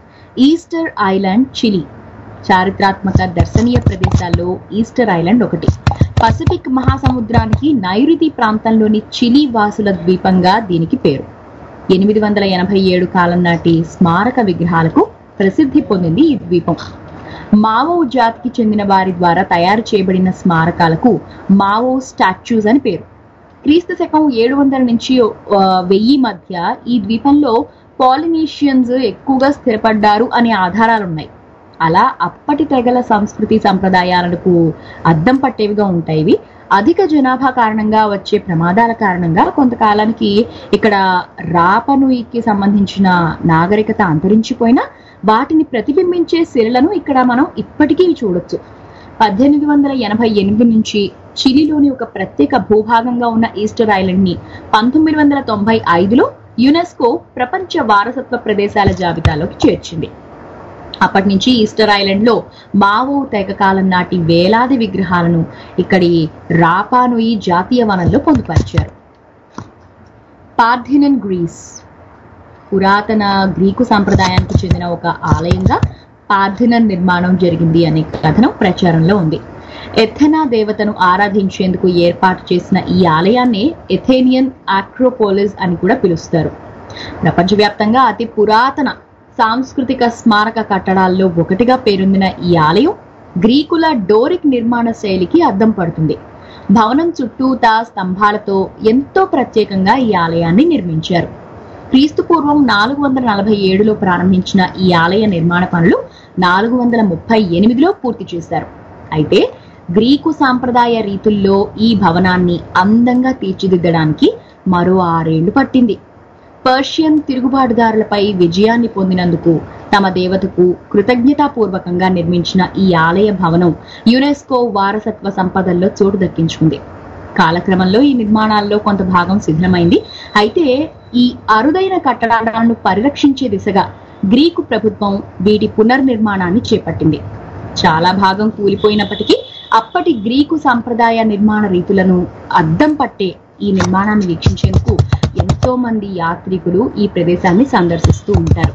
ఈస్టర్ ఐలాండ్, చిలీ చారిత్రాత్మక దర్శనీయ ప్రదేశాల్లో ఈస్టర్ ఐలాండ్ ఒకటి. పసిఫిక్ మహాసముద్రానికి నైరుతి ప్రాంతంలోని చిలీ వాసుల ద్వీపంగా దీనికి పేరు. ఎనిమిది వందల ఎనభై ఏడు కాలం నాటి స్మారక విగ్రహాలకు ప్రసిద్ధి పొందింది ఈ ద్వీపం. మావో జాతికి చెందిన వారి ద్వారా తయారు చేయబడిన స్మారకాలకు మావో స్టాచ్యూస్ అని పేరు. క్రీస్తు శకం ఏడు వందల నుంచి వెయ్యి మధ్య ఈ ద్వీపంలో పాలినీషియన్స్ ఎక్కువగా స్థిరపడ్డారు అనే ఆధారాలున్నాయి. అలా అప్పటి తెగల సంస్కృతి సంప్రదాయాలకు అద్దం పట్టేవిగా ఉంటాయి. అధిక జనాభా కారణంగా వచ్చే ప్రమాదాల కారణంగా కొంతకాలానికి ఇక్కడ రాపనుయికి సంబంధించిన నాగరికత అంతరించిపోయినా వాటిని ప్రతిబింబించే శిలలను ఇక్కడ మనం ఇప్పటికీ చూడొచ్చు. పద్దెనిమిది వందల ఎనభై ఎనిమిది నుంచి చిలీలోని ఒక ప్రత్యేక భూభాగంగా ఉన్న ఈస్టర్ ఐలాండ్ ని పంతొమ్మిది వందల తొంభై ఐదులో యునెస్కో ప్రపంచ వారసత్వ ప్రదేశాల జాబితాలోకి చేర్చింది. అప్పటి నుంచి ఈస్టర్ ఐలాండ్ లో మావో తెగ కాలం నాటి వేలాది విగ్రహాలను ఇక్కడి రాపానుయి జాతీయ వనంలో పొందుపరిచారు. పార్థెనన్, గ్రీస్ పురాతన గ్రీకు సంప్రదాయానికి చెందిన ఒక ఆలయంగా పార్థెనన్ నిర్మాణం జరిగింది అనే కథనం ప్రచారంలో ఉంది. ఎథెనా దేవతను ఆరాధించేందుకు ఏర్పాటు చేసిన ఈ ఆలయాన్ని ఎథేనియన్ ఆక్రోపోలిస్ అని కూడా పిలుస్తారు. ప్రపంచవ్యాప్తంగా అతి పురాతన సాంస్కృతిక స్మారక కట్టడాల్లో ఒకటిగా పేరొందిన ఈ ఆలయం గ్రీకుల డోరిక్ నిర్మాణ శైలికి అద్దం పడుతుంది. భవనం చుట్టూతా స్తంభాలతో ఎంతో ప్రత్యేకంగా ఈ ఆలయాన్ని నిర్మించారు. క్రీస్తు పూర్వం నాలుగు వందల నలభై ఏడులో ప్రారంభించిన ఈ ఆలయ నిర్మాణ పనులు నాలుగు వందల ముప్పై ఎనిమిదిలో పూర్తి చేశారు. అయితే గ్రీకు సాంప్రదాయ రీతుల్లో ఈ భవనాన్ని అందంగా తీర్చిదిద్దడానికి మరో ఆరేళ్లు పట్టింది. పర్షియన్ తిరుగుబాటుదారులపై విజయాన్ని పొందినందుకు తమ దేవతకు కృతజ్ఞతాపూర్వకంగా నిర్మించిన ఈ ఆలయ భవనం యునెస్కో వారసత్వ సంపదల్లో చోటు దక్కించుకుంది. కాలక్రమంలో ఈ నిర్మాణాల్లో కొంత భాగం శిథిలమైంది. అయితే ఈ అరుదైన కట్టడాలను పరిరక్షించే దిశగా గ్రీకు ప్రభుత్వం వీటి పునర్నిర్మాణాన్ని చేపట్టింది. చాలా భాగం కూలిపోయినప్పటికీ అప్పటి గ్రీకు సంప్రదాయ నిర్మాణ రీతులను అద్దం పట్టే ఈ నిర్మాణాన్ని వీక్షించేందుకు ఎంతో మంది యాత్రికులు ఈ ప్రదేశాన్ని సందర్శిస్తూ ఉంటారు.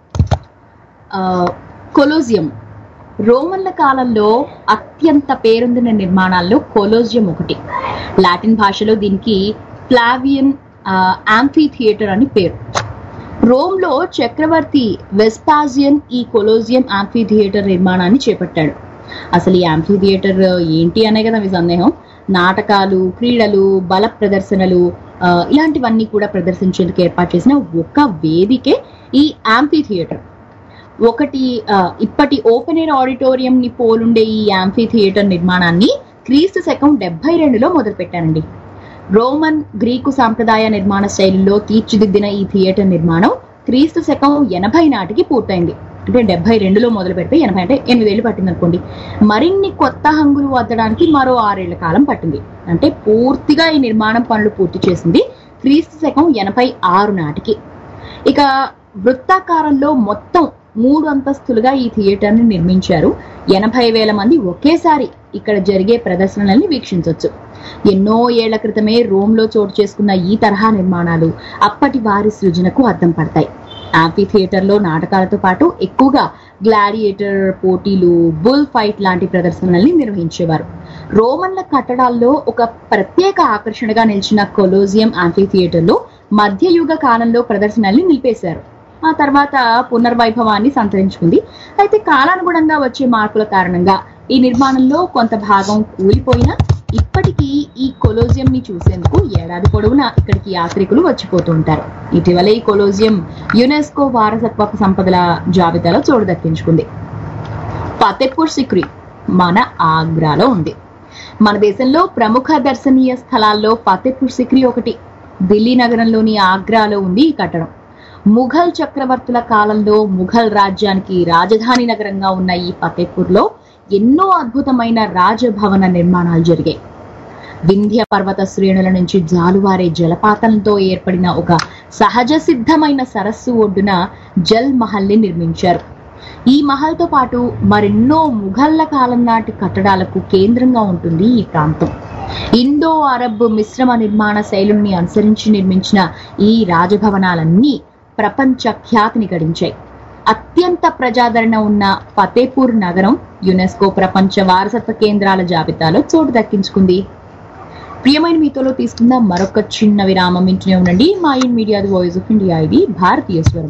కొలోజియం రోమన్ల కాలంలో అత్యంత పేరొందిన నిర్మాణాల్లో కొలోజియం ఒకటి. లాటిన్ భాషలో దీనికి ఫ్లావియన్ యాంఫీ థియేటర్ అని పేరు. రోమ్లో చక్రవర్తి వెస్పాజియన్ ఈ కొలోజియం యాంఫీ థియేటర్ నిర్మాణాన్ని చేపట్టాడు. అసలు ఈ యాంఫీ థియేటర్ ఏంటి అనే కదా మీ సందేహం. నాటకాలు, క్రీడలు, బల ప్రదర్శనలు ఇలాంటివన్నీ కూడా ప్రదర్శించేందుకు ఏర్పాటు చేసిన ఒక వేదికే ఈ యాంఫీ థియేటర్. ఒకటి ఇప్పటి ఓపెన్ ఎయిర్ ఆడిటోరియం ని పోలుండే ఈ యాంఫీ థియేటర్ నిర్మాణాన్ని క్రీస్తు శకం డెబ్బై రెండులో మొదలుపెట్టారండి. రోమన్ గ్రీకు సాంప్రదాయ నిర్మాణ శైలిలో తీర్చిదిద్దిన ఈ థియేటర్ నిర్మాణం క్రీస్తు శకం ఎనభై నాటికి పూర్తయింది. అంటే డెబ్బై రెండులో మొదలు పెడితే ఎనభై అంటే ఎనిమిదేళ్లు పట్టింది అనుకోండి. మరిన్ని కొత్త హంగులు వద్దడానికి మరో ఆరేళ్ల కాలం పట్టింది. అంటే పూర్తిగా ఈ నిర్మాణం పనులు పూర్తి చేసింది క్రీస్తు శకం ఎనభై ఆరు నాటికి. ఇక వృత్తాకారంలో మొత్తం మూడు అంతస్తులుగా ఈ థియేటర్ ని నిర్మించారు. ఎనభై వేల మంది ఒకేసారి ఇక్కడ జరిగే ప్రదర్శనల్ని వీక్షించవచ్చు. ఎన్నో ఏళ్ల క్రితమే రోమ్లో చోటు చేసుకున్న ఈ తరహా నిర్మాణాలు అప్పటి వారి సృజనకు అద్దం పడతాయి. యాంఫీ థియేటర్ లో నాటకాలతో పాటు ఎక్కువగా గ్లాడియేటర్ పోటీలు, బుల్ ఫైట్ లాంటి ప్రదర్శనల్ని నిర్వహించేవారు. రోమన్ల కట్టడాల్లో ఒక ప్రత్యేక ఆకర్షణగా నిలిచిన కొలోజియం యాంఫీ థియేటర్ లో మధ్యయుగ కాలంలో ప్రదర్శనల్ని నిలిపేశారు. ఆ తర్వాత పునర్వైభవాన్ని సంతరించుకుంది. అయితే కాలానుగుణంగా వచ్చే మార్పుల కారణంగా ఈ నిర్మాణంలో కొంత భాగం కూలిపోయినా ఇప్పటికీ ఈ కొలోజియం ని చూసేందుకు ఏడాది పొడవునా ఇక్కడికి యాత్రికులు వచ్చిపోతూ ఉంటారు. ఇటీవల ఈ కొలోజియం యునెస్కో వారసత్వ సంపదల జాబితాలో చోటు దక్కించుకుంది. ఫతేపూర్ సిక్రీ మన ఆగ్రాలో ఉంది. మన దేశంలో ప్రముఖ దర్శనీయ స్థలాల్లో ఫతేపూర్ సిక్రీ ఒకటి. ఢిల్లీ నగరంలోని ఆగ్రాలో ఉంది ఈ కట్టడం. ముఘల్ చక్రవర్తుల కాలంలో ముఘల్ రాజ్యానికి రాజధాని నగరంగా ఉన్న ఈ ఫతేపూర్ లో ఎన్నో అద్భుతమైన రాజభవన నిర్మాణాలు జరిగాయి. వింధ్య పర్వత శ్రేణుల నుంచి జాలువారే జలపాతంతో ఏర్పడిన ఒక సహజ సిద్ధమైన సరస్సు ఒడ్డున జల్ మహల్ ని నిర్మించారు. ఈ మహల్ తో పాటు మరెన్నో ముఘళ్ల కాలం నాటి కట్టడాలకు కేంద్రంగా ఉంటుంది ఈ ప్రాంతం. ఇండో అరబ్ మిశ్రమ నిర్మాణ శైలుల్ని అనుసరించి నిర్మించిన ఈ రాజభవనాలన్నీ ప్రపంచ ఖ్యాతిని గడించాయి. అత్యంత ప్రజాదరణ ఉన్న ఫతేపూర్ నగరం యునెస్కో ప్రపంచ వారసత్వ కేంద్రాల జాబితాలో చోటు దక్కించుకుంది. ప్రియమైన మీతోలో తీసుకున్న మరొక చిన్న విరామం. వింటూనే ఉండండి Mind Media the voice of India. ఇది భారతీయ స్వరం.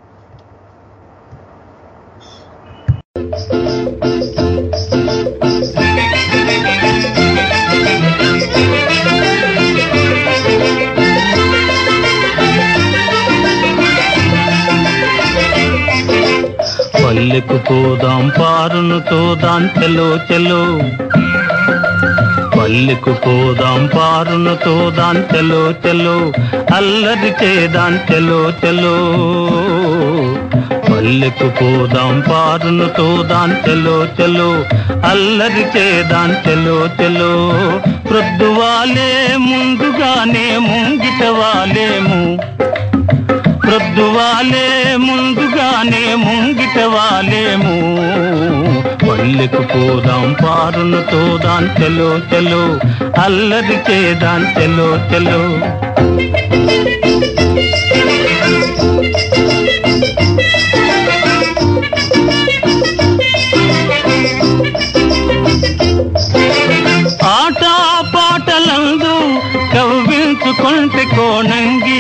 పల్లెకు పోదాం పారును తోదాం చలో చలో, పల్లెకు పోదాం పారును తోదాం చలో చలో, అల్లరి చేదాం చలో చలో. పల్లెకు పోదాం పారును తోదాం చలో చలో, అల్లరి చేదాం చలో చలో. ప్రొద్దువాలే ముందుగానే ముంగిట వాలేము, ప్రొద్దువాలే ముందుగానే ముంగిట వాలేము. పల్లెకు పోదాం పారును తోదాం చలో చలో, అల్లరి చేదాం చలో చలో. ఆట పాటలందు కవ్వించుకుంటే కోణంగి,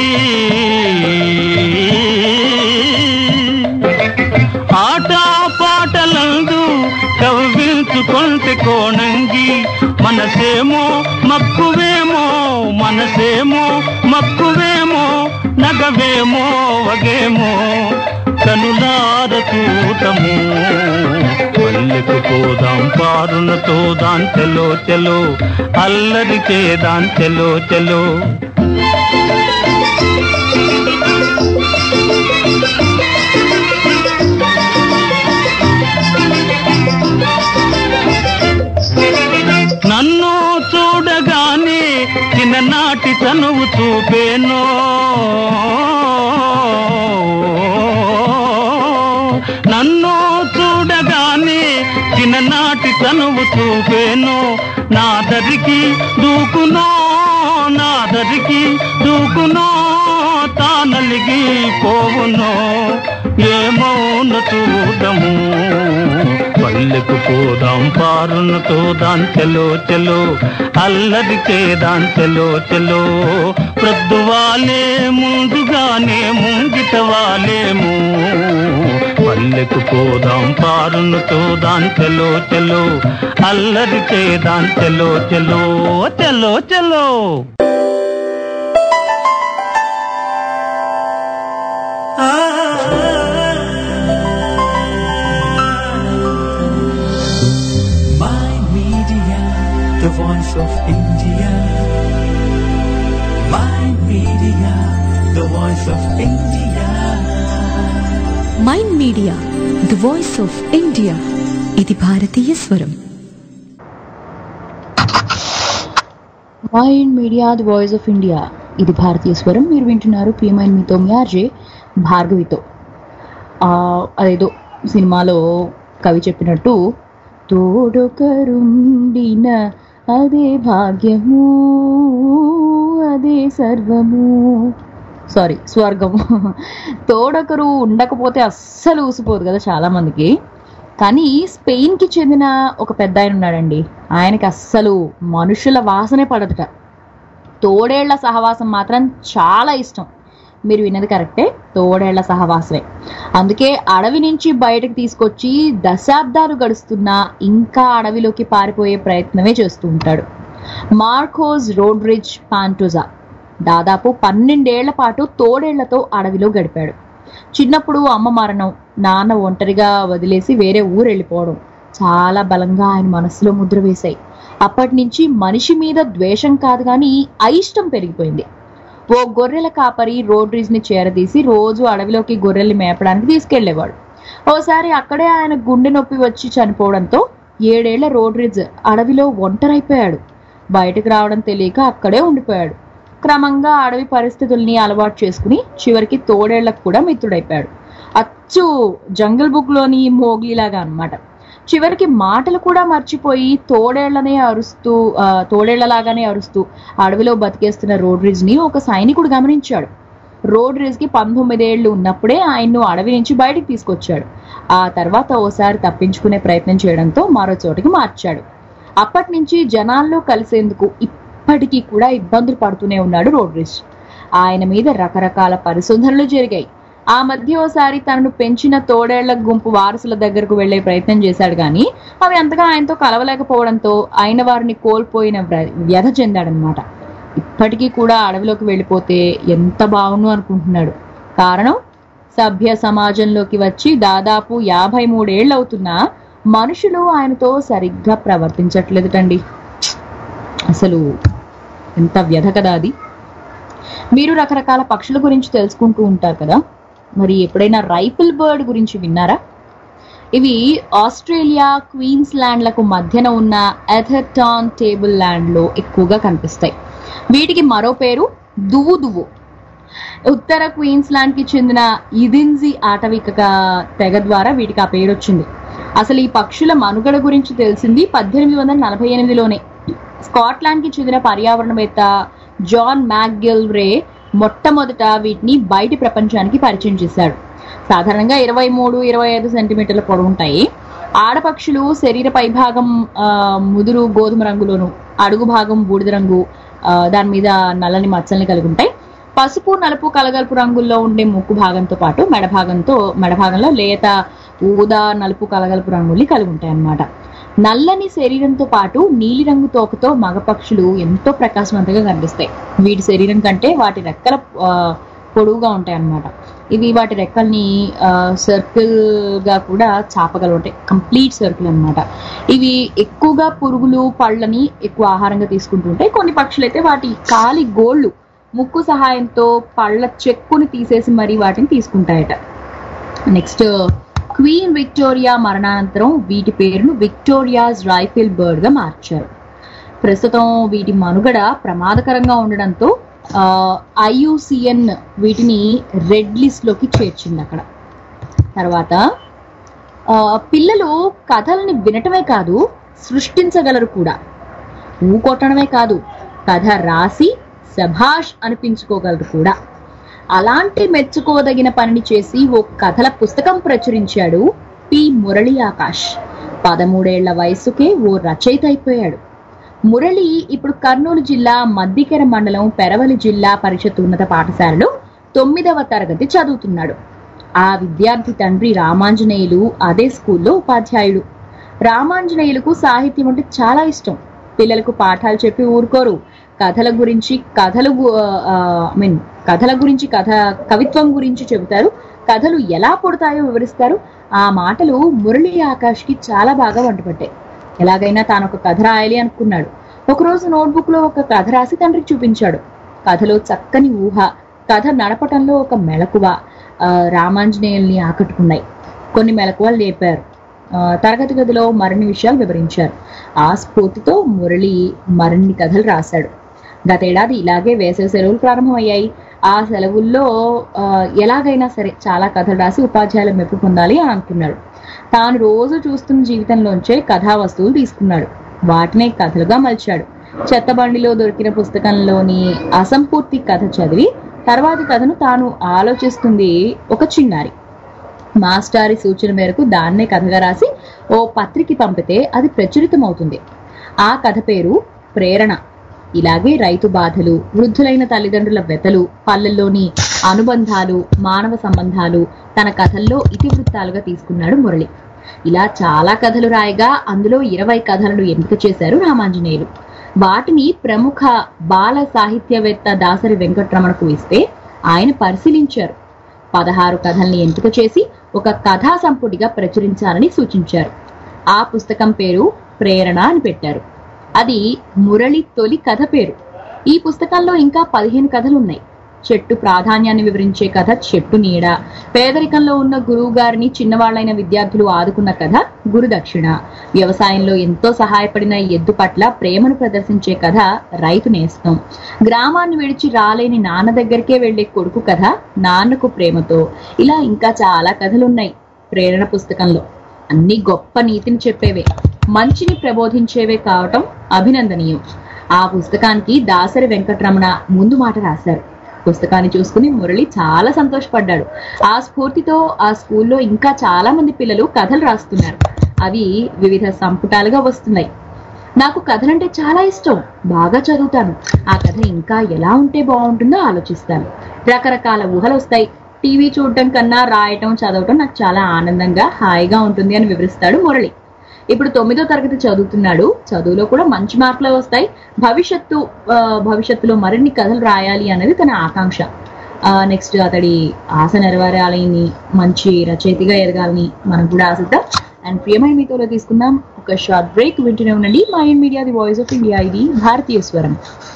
ఆట పాటలందు కవ్వించుకుంటే కోణంగి. మనసేమో మక్కువేమో, మనసేమో మక్కువేమో, నగవేమో వగేమో, కనులార చూడము. పల్లెకు పోదాం పారును తోదాం చలో చలో, అల్లరి చేదాం చలో చలో. చూపేనో నన్ను చూడగానే చిన్ననాటి తనువు చూపేనో నా దరికి దూకునో నా దరికి దూకునో తానలిగి పోవునో ఏమౌన చూడము పల్లెకు పోదాం పారునతో దాంచెలో చెలో అల్లరికే దాంచెలో చెలో ప్రొద్దువాలే ముందుగానే ముంగిట వాలేము పల్లెకు పోదాం పారునతో దాంచెలో చెలో అల్లరికే దాంచెలో చెలో చెలో చెలో The voice of India. Mind Media, the voice of India. Mind Media the voice of India ఇది భారతీయ స్వరం. Mind Media the voice of India ఇది భారతీయ స్వరం. మీరు వింటున్నారు ప్రియమైన మీతో మీ ఆర్జే భార్గవితో. అదేదో సినిమాలో కవి చెప్పినట్టు తోడొకరుండిన అదే భాగ్యము అదే సర్వము, సారీ స్వర్గము. తోడొకరు ఉండకపోతే అస్సలు ఊసిపోదు కదా చాలా మందికి. కానీ స్పెయిన్కి చెందిన ఒక పెద్ద ఆయన ఉన్నాడండి, ఆయనకి అస్సలు మనుషుల వాసనే పడదుట. తోడేళ్ల సహవాసం మాత్రం చాలా ఇష్టం. మీరు విన్నది కరెక్టే, తోడేళ్ల సహవాసమే. అందుకే అడవి నుంచి బయటకు తీసుకొచ్చి దశాబ్దాలు గడుస్తున్నా ఇంకా అడవిలోకి పారిపోయే ప్రయత్నమే చేస్తూ ఉంటాడు. మార్కోస్ రోడ్రిజ్ పాంటోజా దాదాపు పన్నెండేళ్ల పాటు తోడేళ్లతో అడవిలో గడిపాడు. చిన్నప్పుడు అమ్మ మరణం, నాన్న ఒంటరిగా వదిలేసి వేరే ఊరు వెళ్ళిపోవడం చాలా బలంగా ఆయన మనసులో ముద్ర వేశాయి. అప్పటి నుంచి మనిషి మీద ద్వేషం కాదు కానీ అయిష్టం పెరిగిపోయింది. ఓ గొర్రెల కాపరి రోడ్రిజ్ ని చేరదీసి రోజు అడవిలోకి గొర్రెల్ని మేపడానికి తీసుకెళ్లేవాడు. ఓసారి అక్కడే ఆయన గుండె నొప్పి వచ్చి చనిపోవడంతో ఏడేళ్ల రోడ్రిజ్ అడవిలో ఒంటరైపోయాడు. బయటకు రావడం తెలియక అక్కడే ఉండిపోయాడు. క్రమంగా అడవి పరిస్థితుల్ని అలవాటు చేసుకుని చివరికి తోడేళ్లకు కూడా మిత్రుడైపోయాడు. అచ్చు జంగిల్ బుక్ లోని మోగ్లీలాగా అన్నమాట. చివరికి మాటలు కూడా మర్చిపోయి తోడేళ్లనే అరుస్తూ తోడేళ్లలాగానే అరుస్తూ అడవిలో బతికేస్తున్న రోడ్రిజ్ ని ఒక సైనికుడు గమనించాడు. రోడ్రిజ్ కి పంతొమ్మిదేళ్లు ఉన్నప్పుడే ఆయన్ను అడవి నుంచి బయటికి తీసుకొచ్చాడు. ఆ తర్వాత ఓసారి తప్పించుకునే ప్రయత్నం చేయడంతో మరో చోటికి మార్చాడు. అప్పటి నుంచి జనాల్లో కలిసేందుకు ఇప్పటికీ కూడా ఇబ్బందులు పడుతూనే ఉన్నాడు రోడ్రిజ్. ఆయన మీద రకరకాల పరిశోధనలు జరిగాయి. ఆ మధ్య ఓసారి తనను పెంచిన తోడేళ్ల గుంపు వారసుల దగ్గరకు వెళ్లే ప్రయత్నం చేశాడు కానీ అవి అంతగా ఆయనతో కలవలేకపోవడంతో అయిన వారిని కోల్పోయిన వ్యధ చెందాడనమాట. ఇప్పటికీ కూడా అడవిలోకి వెళ్ళిపోతే ఎంత బాగుండు అనుకుంటున్నాడు. కారణం, సభ్య సమాజంలోకి వచ్చి దాదాపు యాభై మూడేళ్ళు అవుతున్నా మనుషులు ఆయనతో సరిగ్గా ప్రవర్తించట్లేదుటండి. అసలు ఎంత వ్యధ కదా అది. మీరు రకరకాల పక్షుల గురించి తెలుసుకుంటూ ఉంటారు కదా, మరి ఎప్పుడైనా రైఫిల్ బర్డ్ గురించి విన్నారా? ఇవి ఆస్ట్రేలియా క్వీన్స్ ల్యాండ్లకు మధ్యన ఉన్న ఎథర్టాన్ టేబుల్ ల్యాండ్ లో ఎక్కువగా కనిపిస్తాయి. వీటికి మరో పేరు దువ్వు దువ్వు. ఉత్తర క్వీన్స్ ల్యాండ్ కి చెందిన ఇదిన్జీ ఆటవిక తెగ ద్వారా వీటికి ఆ పేరు వచ్చింది. అసలు ఈ పక్షుల మనుగడ గురించి తెలిసింది పద్దెనిమిది వందల నలభై ఎనిమిదిలోనే. స్కాట్లాండ్ కి చెందిన పర్యావరణవేత్త జాన్ మ్యాక్గిల్ రే మొట్టమొదట వీటిని బయటి ప్రపంచానికి పరిచయం చేశాడు. సాధారణంగా ఇరవై మూడు ఇరవై ఐదు సెంటీమీటర్ల పొడవుంటాయి. ఆడపక్షులు శరీర పైభాగం ముదురు గోధుమ రంగులోను, అడుగు భాగం బూడిద రంగు, దాని మీద నల్లని మచ్చల్ని కలిగి ఉంటాయి. పసుపు నలుపు కలగలుపు రంగుల్లో ఉండే ముక్కు భాగంతో పాటు మెడభాగంతో మెడభాగంలో లేత ఊదా నలుపు కలగలుపు రంగుల్ని కలిగి ఉంటాయి అన్నమాట. నల్లని శరీరంతో పాటు నీలిరంగు తోకతో మగ పక్షులు ఎంతో ప్రకాశవంతంగా కనిపిస్తాయి. వీటి శరీరం కంటే వాటి రెక్కల పొడవుగా ఉంటాయి అన్నమాట. ఇవి వాటి రెక్కల్ని సర్కిల్ గా కూడా చాపగలుగుతాయి, కంప్లీట్ సర్కిల్ అన్నమాట. ఇవి ఎక్కువగా పురుగులు పళ్ళని ఎక్కువ ఆహారంగా తీసుకుంటుంటాయి. కొన్ని పక్షులు అయితే వాటి కాలి గోళ్ళు ముక్కు సహాయంతో పళ్ళ చెక్కుని తీసేసి మరీ వాటిని తీసుకుంటాయట. నెక్స్ట్, క్వీన్ విక్టోరియా మరణానంతరం వీటి పేరును విక్టోరియాస్ రైఫిల్ బర్డ్ గా మార్చారు. ప్రస్తుతం వీటి మనుగడ ప్రమాదకరంగా ఉండడంతో ఐయుసిఎన్ వీటిని రెడ్ లిస్ట్లోకి చేర్చింది అక్కడ. తర్వాత పిల్లలు కథల్ని వినటమే కాదు సృష్టించగలరు కూడా. ఊకొట్టడమే కాదు, కథ రాసి శభాష్ అనిపించుకోగలరు కూడా. అలాంటి మెచ్చుకోదగిన పనిని చేసి ఓ కథల పుస్తకం ప్రచురించాడు పి మురళి ఆకాష్. పదమూడేళ్ల వయసుకే ఓ రచయిత అయిపోయాడు. మురళి ఇప్పుడు కర్నూలు జిల్లా మద్దికెర మండలం పెరవలి జిల్లా పరిషత్ ఉన్నత పాఠశాలలో తొమ్మిదవ తరగతి చదువుతున్నాడు. ఆ విద్యార్థి తండ్రి రామాంజనేయులు అదే స్కూల్లో ఉపాధ్యాయుడు. రామాంజనేయులకు సాహిత్యం అంటే చాలా ఇష్టం. పిల్లలకు పాఠాలు చెప్పి ఊరుకోరు. కథల గురించి కథలు ఐ మీన్ కథల గురించి కథ కవిత్వం గురించి చెబుతారు. కథలు ఎలా పుడతాయో వివరిస్తారు. ఆ మాటలు మురళి ఆకాష్కి చాలా బాగా వంటపట్టాయి. ఎలాగైనా తాను ఒక కథ రాయాలి అనుకున్నాడు. ఒకరోజు నోట్బుక్ లో ఒక కథ రాసి తండ్రికి చూపించాడు. కథలో చక్కని ఊహ, కథ నడపటంలో ఒక మెలకువ రామాంజనేయుల్ని ఆకట్టుకున్నాయి. కొన్ని మెలకువలు లేపారు. తరగతి గదిలో మరిన్ని విషయాలు వివరించారు. ఆ స్ఫూర్తితో మురళి మరిన్ని కథలు రాశాడు. గతేడాది ఇలాగే వేసవి సెలవులు ప్రారంభమయ్యాయి. ఆ సెలవుల్లో ఎలాగైనా సరే చాలా కథలు రాసి ఉపాధ్యాయుల మెప్పు పొందాలి అని అనుకున్నాడు. తాను రోజు చూస్తున్న జీవితంలోంచే కథా వస్తువులు తీసుకున్నాడు. వాటినే కథలుగా మలిచాడు. చెత్తబండిలో దొరికిన పుస్తకంలోని అసంపూర్తి కథ చదివి తర్వాతి కథను తాను ఆలోచిస్తుంది ఒక చిన్నారి. మాస్టారి సూచన మేరకు దాన్నే కథగా రాసి ఓ పత్రిక పంపితే అది ప్రచురితమవుతుంది. ఆ కథ పేరు ప్రేరణ. ఇలాగే రైతు బాధలు, వృద్ధులైన తల్లిదండ్రుల వ్యతలు, పల్లెల్లోని అనుబంధాలు, మానవ సంబంధాలు తన కథల్లో ఇతివృత్తాలుగా తీసుకున్నాడు మురళి. ఇలా చాలా కథలు రాయగా అందులో ఇరవై కథలను ఎంపిక చేశారు రామాంజనేయులు. వాటిని ప్రముఖ బాల సాహిత్యవేత్త దాసరి వెంకటరమణకు ఇస్తే ఆయన పరిశీలించారు. పదహారు కథల్ని ఎంపిక చేసి ఒక కథా సంపుటిగా ప్రచురించాలని సూచించారు. ఆ పుస్తకం పేరు ప్రేరణ అని పెట్టారు. అది మురళి తొలి కథ పేరు. ఈ పుస్తకంలో ఇంకా పదిహేను కథలు ఉన్నాయి. చెట్టు ప్రాధాన్యాన్ని వివరించే కథ చెట్టు నీడ, పేదరికంలో ఉన్న గురువు గారిని చిన్నవాళ్లైన విద్యార్థులు ఆదుకున్న కథ గురుదక్షిణ, వ్యవసాయంలో ఎంతో సహాయపడిన ఎద్దు పట్ల ప్రేమను ప్రదర్శించే కథ రైతు నేస్తం, గ్రామాన్ని విడిచి రాలేని నాన్న దగ్గరికే వెళ్లే కొడుకు కథ నాన్నకు ప్రేమతో. ఇలా ఇంకా చాలా కథలున్నాయి ప్రేరణ పుస్తకంలో. అన్ని గొప్ప నీతిని చెప్పేవే, మంచిని ప్రబోధించేవే కావటం అభినందనీయం. ఆ పుస్తకానికి దాసరి వెంకటరమణ ముందు మాట రాశారు. పుస్తకాన్ని చూసుకుని మురళి చాలా సంతోషపడ్డాడు. ఆ స్ఫూర్తితో ఆ స్కూల్లో ఇంకా చాలా మంది పిల్లలు కథలు రాస్తున్నారు. అవి వివిధ సంపుటాలుగా వస్తున్నాయి. నాకు కథలంటే చాలా ఇష్టం, బాగా చదువుతాను. ఆ కథ ఇంకా ఎలా ఉంటే బాగుంటుందో ఆలోచిస్తాను. రకరకాల ఊహలు వస్తాయి. టీవీ చూడటం కన్నా రాయటం, చదవటం నాకు చాలా ఆనందంగా, హాయిగా ఉంటుంది అని వివరిస్తాడు మురళి. ఇప్పుడు తొమ్మిదో తరగతి చదువుతున్నాడు. చదువులో కూడా మంచి మార్కులు వస్తాయి. భవిష్యత్తు భవిష్యత్తులో మరిన్ని కథలు రాయాలి అనేది తన ఆకాంక్ష. నెక్స్ట్ అతడి ఆశ నెరవేరాలని, మంచి రచయితగా ఎదగాలని మనం కూడా ఆశిద్దాం. అండ్ ప్రియమైన మీతోలో తీసుకుందాం ఒక షార్ట్ బ్రేక్. వింటూనే ఉండండి Mind Media the voice of India. ఇది భారతీయ స్వరం.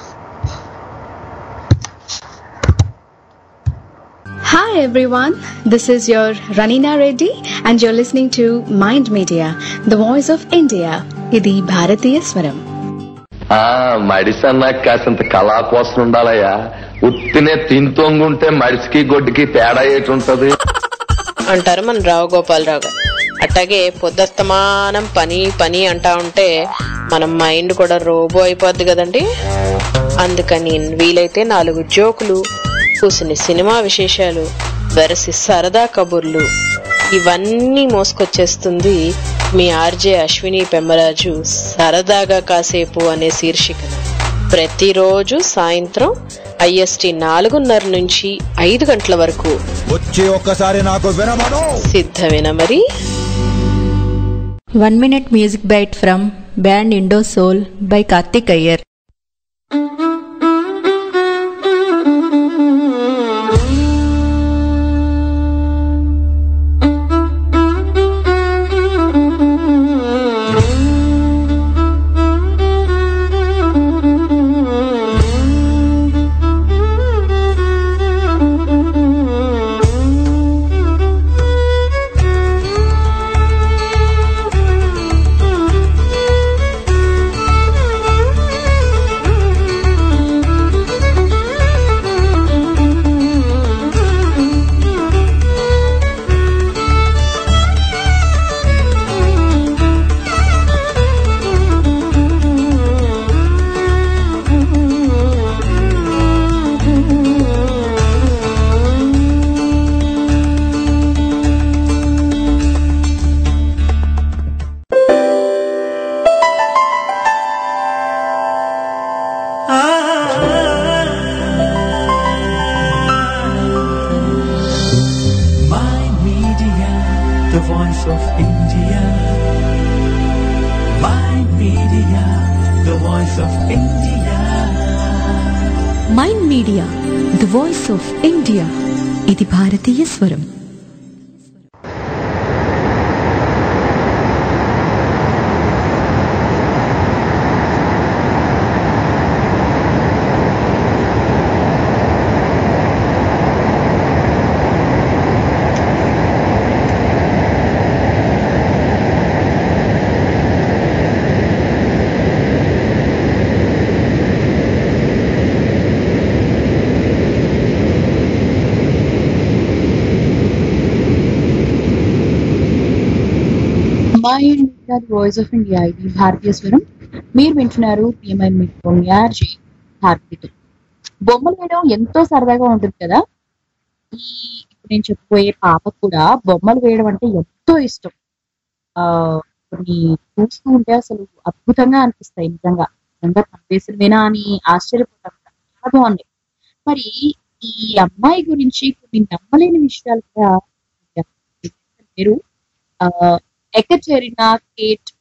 Hi everyone, this is your Ranina Reddy and you're listening to Mind Media, the voice of India. ఇది భారతీయ స్వరం. మడిసి అన్నాక కాసింత కళా కోసం ఉండాలయ్యా. ఉత్తినే తింతోంగుంటే మడిసికి గొడ్డుకి తేడా ఏటి ఉంటది అంటారు మన రావు గోపాలరావు గారు. అట్లాగే పొద్దుస్తమానం పని పని అంటా ఉంటే మన మైండ్ కూడా రోబో అయిపోద్ది కదండి. అందుకని వీలైతే నాలుగు జోకులు, కూసిన సినిమా విశేషాలు, వెరసి సరదా కబుర్లు ఇవన్నీ మోసుకొచ్చేస్తుంది మీ ఆర్జే అశ్విని పెమ్మరాజు సరదాగా కాసేపు అనే శీర్షికన ప్రతిరోజు సాయంత్రం ఐఎస్టీ నాలుగున్నర నుంచి ఐదు గంటల వరకు వచ్చి ఒక్కసారి నాకు వినమను. సిద్ధమేనా మరి? One minute music bite from band Indo soul by Karthik Iyer. voice of India. Mind Media, the voice of India. Mind Media the voice of India ఇది భారతీయ స్వరం. Mind Media the voice of India ఇది భారతీయ స్వరం. మీరు వింటున్నారు పిఎంఐ మీడియా భారతీయ. బొమ్మలు వేయడం ఎంతో సరదాగా ఉంటుంది కదా. ఈ ఇప్పుడు నేను చెప్పబోయే పాపకు కూడా బొమ్మలు వేయడం అంటే ఎంతో ఇష్టం. ఆ కొన్ని చూస్తూ ఉంటే అసలు అద్భుతంగా అనిపిస్తాయి. నిజంగా నిజంగా పనివేసినవేనా అని ఆశ్చర్యపోతాం. చాలా బాగున్నాయి. మరి ఈ అమ్మాయి గురించి కొన్ని నమ్మలేని విషయాలు కూడా మీరు ఆ ఎకచెరినా కేట్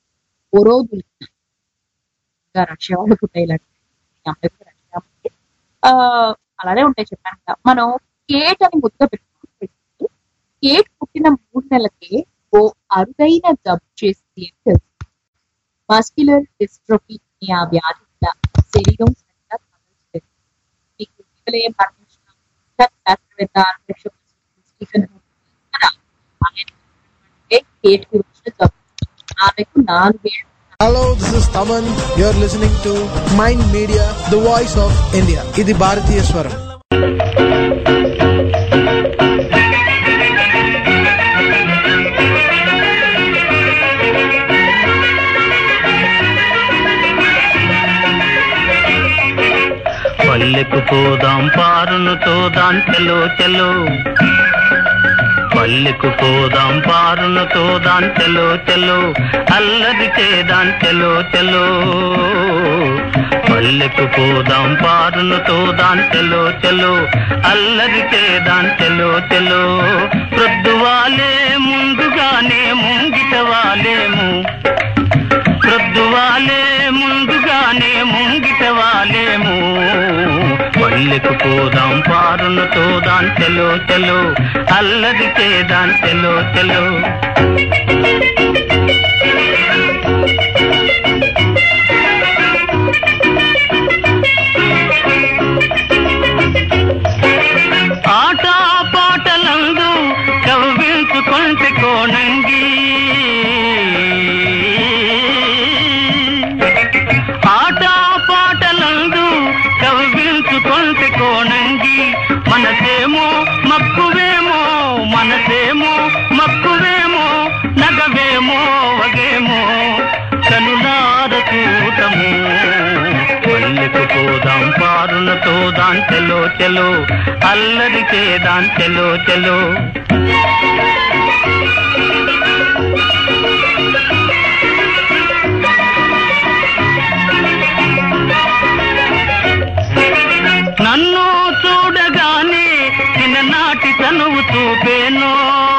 ఒరోదుల్కినా రష్యా వాళ్ళు పుట్టాయి. ఇలాంటి అమ్మాయి కూడా రష్యా అమ్మాయి. ఆ అలానే ఉంటాయి చెప్పాను కదా. మనం కేట్ అని ముద్దుగా పెట్టుకుంటూ కేట్ పుట్టిన మూడు నెలలకే ఓ అరుదైన జబ్బు చేసింది అని తెలుసు. మస్క్యులర్ డిస్ట్రోఫీ అనే ఆ వ్యాధి వల్ల శరీరం సరిగ్గా కదలలేదు. మీకు ఇటీవలే మరణించిన శాస్త్రవేత్త స్టీఫెన్ కేట్ కి వచ్చిన జబ్బు. ఆమెకు నాలుగేళ్ళు. Hello, this is Taman. You're listening to Mind Media, the voice of India. ఇది భారతీయ స్వరం. పల్లెకు పోదాం పారును తోదాం చెలో చెలో, పల్లెకు పోదాం పారును తోదాం చెలో చెలో, అల్లరి చేదాం చెలో చెలో. పల్లెకు పోదాం పారును తోదాం చెలో చెలో, అల్లరి చేదాం చెలో చెలో. ప్రొద్దువాలే ముందుగానే ముంగిట వాలేము, ప్రొద్దువాలే ముందుగానే ముంగిట వాలేము. పల్లెకు పోదాం పారును తోదాం చెలో చెలో, అల్లరి చేదాం చెలో చెలో. ఆట పాటలందు కవ్వించుకొంటే కోనంగి, ఆట పాటలందు కవ్వించుకొంటే కోనంగి. మనసేమో మక్కువేమో, మనసేమో మక్కువేమో, నగవేమో వగేమో, కనులార చూడము. పల్లెకు పోదాం పారును తోదాం చెలో చెలో, అల్లరి చేదాం చెలో చెలో. నన్ను చూడగానే చిన్ననాటి తనువు చూపేను,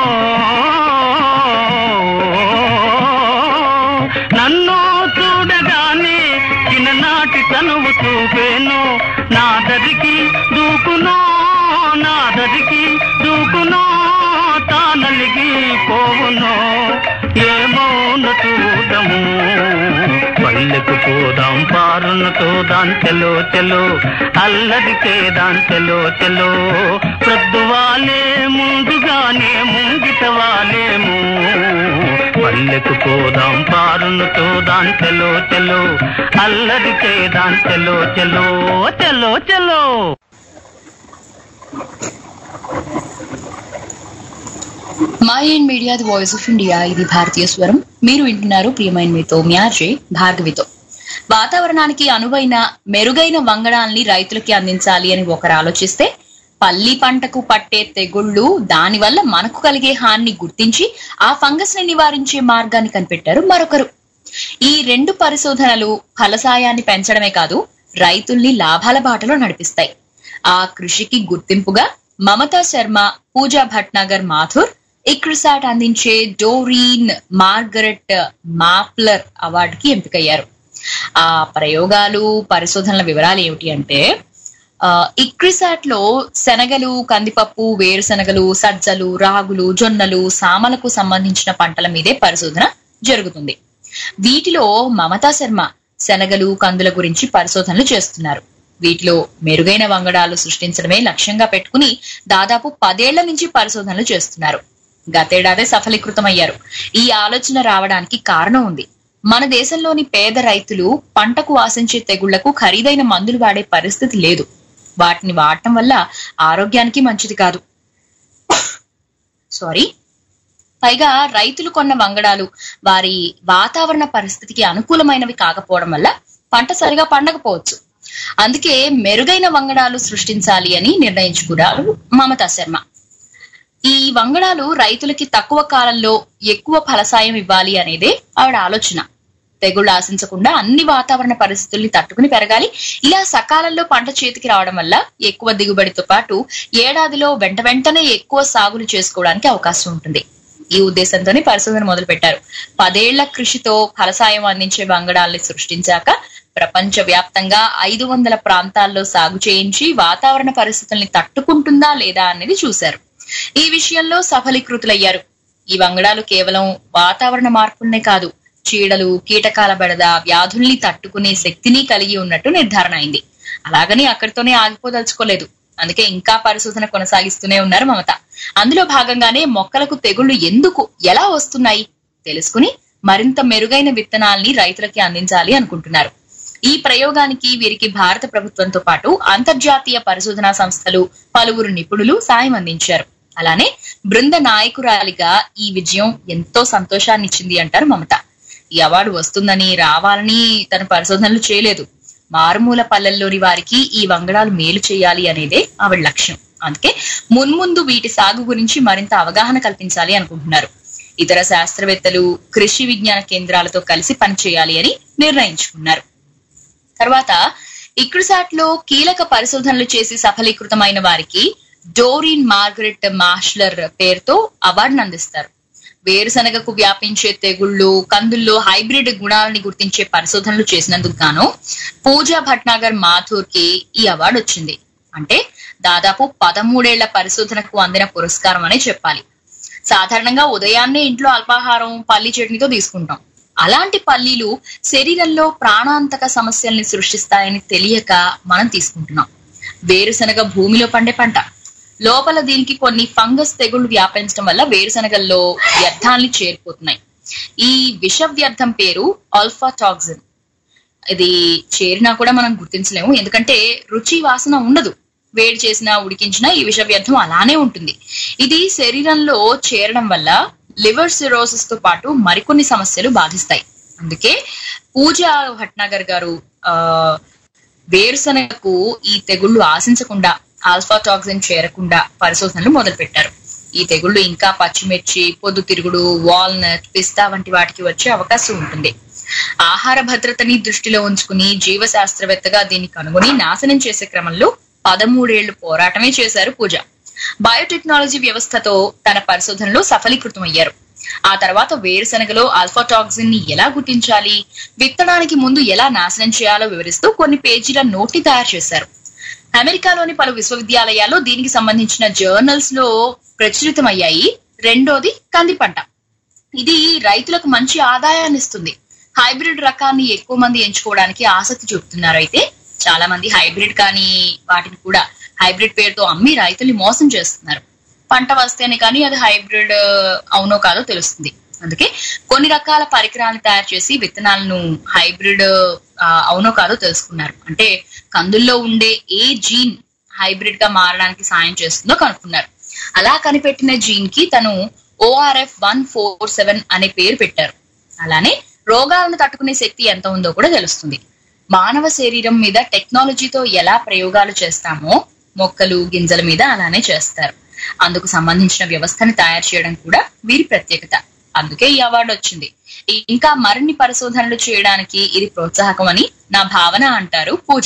నన్ను చూడగానే చిన్ననాటి తనువు చూపేను. నాదరికి దూకునో, నాదరికి దూకునో, తానలిగి పోవునో, ఏమోను చూడము. పల్లెకు పోదాం పారును తోదాం చెలో చెలో, అల్లరి చేదాం చెలో చెలో. ప్రొద్దువాలే ముందుగానే ముంగిట వాలేము, పల్లెకు పోదాం పారును తోదాం చెలో చెలో, అల్లరి చేదాం చెలో చెలో చెలో చెలో. Mind Media the voice of India ఇది భారతీయ స్వరం. మీరు వింటున్నారు ప్రియమైన మీతో మ్యాజే భార్గవితో. వాతావరణానికి అనువైన మెరుగైన వంగడాల్ని రైతులకి అందించాలి అని ఒకరు ఆలోచిస్తే, పల్లి పంటకు పట్టే తెగుళ్లు, దానివల్ల మనకు కలిగే హాని గుర్తించి ఆ ఫంగస్ ని నివారించే మార్గాన్ని కనిపెట్టారు మరొకరు. ఈ రెండు పరిశోధనలు ఫలసాయాన్ని పెంచడమే కాదు, రైతుల్ని లాభాల బాటలో నడిపిస్తాయి. ఆ కృషికి గుర్తింపుగా మమతా శర్మ, పూజా భట్నాగర్ మాథుర్ ఇక్రిసాట్ అందించే డోరీన్ మార్గరెట్ మాప్లర్ అవార్డుకి ఎంపికయ్యారు. ఆ ప్రయోగాలు పరిశోధనల వివరాలు ఏమిటి అంటే, ఇక్రిసాట్ లో శనగలు, కందిపప్పు, వేరుశనగలు, సజ్జలు, రాగులు, జొన్నలు, సామలకు సంబంధించిన పంటల మీదే పరిశోధన జరుగుతుంది. వీటిలో మమతా శర్మ శనగలు, కందుల గురించి పరిశోధనలు చేస్తున్నారు. వీటిలో మెరుగైన వంగడాలు సృష్టించడమే లక్ష్యంగా పెట్టుకుని దాదాపు పదేళ్ల నుంచి పరిశోధనలు చేస్తున్నారు. గతేడాదే సఫలీకృతమయ్యారు. ఈ ఆలోచన రావడానికి కారణం ఉంది. మన దేశంలోని పేద రైతులు పంటకు ఆశించే తెగుళ్లకు ఖరీదైన మందులు వాడే పరిస్థితి లేదు. వాటిని వాడటం వల్ల ఆరోగ్యానికి మంచిది కాదు. సారీ పైగా రైతులు కొన్న వంగడాలు వారి వాతావరణ పరిస్థితికి అనుకూలమైనవి కాకపోవడం వల్ల పంట సరిగా పండకపోవచ్చు. అందుకే మెరుగైన వంగడాలు సృష్టించాలి అని నిర్ణయించుకున్నారు మమతా శర్మ. ఈ వంగడాలు రైతులకి తక్కువ కాలంలో ఎక్కువ ఫలసాయం ఇవ్వాలి అనేదే ఆవిడ ఆలోచన. తెగుళ్లు ఆశించకుండా అన్ని వాతావరణ పరిస్థితుల్ని తట్టుకుని పెరగాలి. ఇలా సకాలంలో పంట చేతికి రావడం వల్ల ఎక్కువ దిగుబడితో పాటు ఏడాదిలో వెంట వెంటనే ఎక్కువ సాగులు చేసుకోవడానికి అవకాశం ఉంటుంది. ఈ ఉద్దేశంతోనే పరిశోధన మొదలు పెట్టారు. పదేళ్ల కృషితో ఫలసాయం అందించే వంగడాల్ని సృష్టించాక ప్రపంచ వ్యాప్తంగా ఐదు వందల ప్రాంతాల్లో సాగు చేయించి వాతావరణ పరిస్థితుల్ని తట్టుకుంటుందా లేదా అనేది చూశారు. ఈ విషయంలో సఫలీకృతులయ్యారు. ఈ వంగడాలు కేవలం వాతావరణ మార్పులనే కాదు, చీడలు, కీటకాల బెడద, వ్యాధుల్ని తట్టుకునే శక్తిని కలిగి ఉన్నట్టు నిర్ధారణ అయింది. అలాగని అక్కడితోనే ఆగిపోదలుచుకోలేదు. అందుకే ఇంకా పరిశోధన కొనసాగిస్తూనే ఉన్నారు మమత. అందులో భాగంగానే మొక్కలకు తెగుళ్లు ఎందుకు, ఎలా వస్తున్నాయి తెలుసుకుని మరింత మెరుగైన విత్తనాల్ని రైతులకి అందించాలి అనుకుంటున్నారు. ఈ ప్రయోగానికి వీరికి భారత ప్రభుత్వంతో పాటు అంతర్జాతీయ పరిశోధనా సంస్థలు, పలువురు నిపుణులు సాయం అందించారు. అలానే బృంద నాయకురాలిగా ఈ విజయం ఎంతో సంతోషాన్ని ఇచ్చింది అంటారు మమత. ఈ అవార్డు వస్తుందని, రావాలని తన పరిశోధనలు చేయలేదు. మారుమూల పల్లెల్లోని వారికి ఈ వంగడాలు మేలు చేయాలి అనేదే ఆవిడ లక్ష్యం. అందుకే మున్ముందు వీటి సాగు గురించి మరింత అవగాహన కల్పించాలి అనుకుంటున్నారు. ఇతర శాస్త్రవేత్తలు, కృషి విజ్ఞాన కేంద్రాలతో కలిసి పనిచేయాలి అని నిర్ణయించుకున్నారు. తర్వాత ఇక్రిసాట్ లో కీలక పరిశోధనలు చేసి సఫలీకృతమైన వారికి డోరీన్ మార్గరెట్ మాష్లర్ పేరుతో అవార్డును అందిస్తారు. వేరుశనగకు వ్యాపించే తెగుళ్లు, కందుల్లో హైబ్రిడ్ గుణాలని గుర్తించే పరిశోధనలు చేసినందుకు గాను పూజా భట్నాగర్ మాథూర్ కి ఈ అవార్డు వచ్చింది. అంటే దాదాపు పదమూడేళ్ల పరిశోధనకు అందిన పురస్కారం అనే చెప్పాలి. సాధారణంగా ఉదయాన్నే ఇంట్లో అల్పాహారం పల్లి చట్నీతో తీసుకుంటాం. అలాంటి పల్లీలు శరీరంలో ప్రాణాంతక సమస్యల్ని సృష్టిస్తాయని తెలియక మనం తీసుకుంటున్నాం. వేరుశనగ భూమిలో పండే పంట. లోపల దీనికి కొన్ని ఫంగస్ తెగుళ్లు వ్యాపించడం వల్ల వేరుశనగల్లో వ్యర్థాల్ని చేరిపోతున్నాయి. ఈ విష వ్యర్థం పేరు ఆల్ఫాటాక్సిన్. ఇది చేరినా కూడా మనం గుర్తించలేము, ఎందుకంటే రుచి వాసన ఉండదు. వేడి చేసినా ఉడికించినా ఈ విష వ్యర్థం అలానే ఉంటుంది. ఇది శరీరంలో చేరడం వల్ల లివర్ సిరోసిస్ తో పాటు మరికొన్ని సమస్యలు బాధిస్తాయి. అందుకే పూజా భట్నాగర్ గారు ఆ వేరుశనగకు ఈ తెగుళ్లు ఆశించకుండా, ఆల్ఫాటాక్సిన్ చేరకుండా పరిశోధనలు మొదలు పెట్టారు. ఈ తెగుళ్లు ఇంకా పచ్చిమిర్చి, పొద్దుతిరుగుడు, వాల్నట్, పిస్తా వంటి వాటికి వచ్చే అవకాశం ఉంటుంది. ఆహార భద్రతని దృష్టిలో ఉంచుకుని జీవ శాస్త్రవేత్తగా దీన్ని కనుగొని నాశనం చేసే క్రమంలో పదమూడేళ్లు పోరాటమే చేశారు పూజ. బయోటెక్నాలజీ వ్యవస్థతో తన పరిశోధనలో సఫలీకృతమయ్యారు. ఆ తర్వాత వేరుశనగలో ఆల్ఫాటాక్సిన్ ని ఎలా గుర్తించాలి, విత్తడానికి ముందు ఎలా నాశనం చేయాలో వివరిస్తూ కొన్ని పేజీల నోట్ని తయారు చేశారు. అమెరికాలోని పలు విశ్వవిద్యాలయాల్లో దీనికి సంబంధించిన జర్నల్స్ లో ప్రచురితమయ్యాయి. రెండోది కంది పంట. ఇది రైతులకు మంచి ఆదాయాన్ని ఇస్తుంది. హైబ్రిడ్ రకాన్ని ఎక్కువ మంది ఎంచుకోవడానికి ఆసక్తి చూపుతున్నారు. అయితే చాలా మంది హైబ్రిడ్ కానీ వాటిని కూడా హైబ్రిడ్ పేరుతో అమ్మి రైతుల్ని మోసం చేస్తున్నారు. పంట వస్తేనే కానీ అది హైబ్రిడ్ అవునో కాదో తెలుస్తుంది. అందుకే కొన్ని రకాల పరికరాలను తయారు చేసి విత్తనాలను హైబ్రిడ్ అవునో కాదో తెలుసుకున్నారు. అంటే కందుల్లో ఉండే ఏ జీన్ హైబ్రిడ్ గా మారడానికి సాయం చేస్తుందో కనుక్కున్నారు. అలా కనిపెట్టిన జీన్ కి తను ఓఆర్ఎఫ్ వన్ ఫోర్ సెవెన్ అనే పేరు పెట్టారు. అలానే రోగాలను తట్టుకునే శక్తి ఎంత ఉందో కూడా తెలుస్తుంది. మానవ శరీరం మీద టెక్నాలజీతో ఎలా ప్రయోగాలు చేస్తామో మొక్కలు, గింజల మీద అలానే చేస్తారు. అందుకు సంబంధించిన వ్యవస్థని తయారు చేయడం కూడా వీరి ప్రత్యేకత. అందుకే ఈ అవార్డు వచ్చింది. ఇంకా మరిన్ని పరిశోధనలు చేయడానికి ఇది ప్రోత్సాహకం అని నా భావన అంటారు పూజ.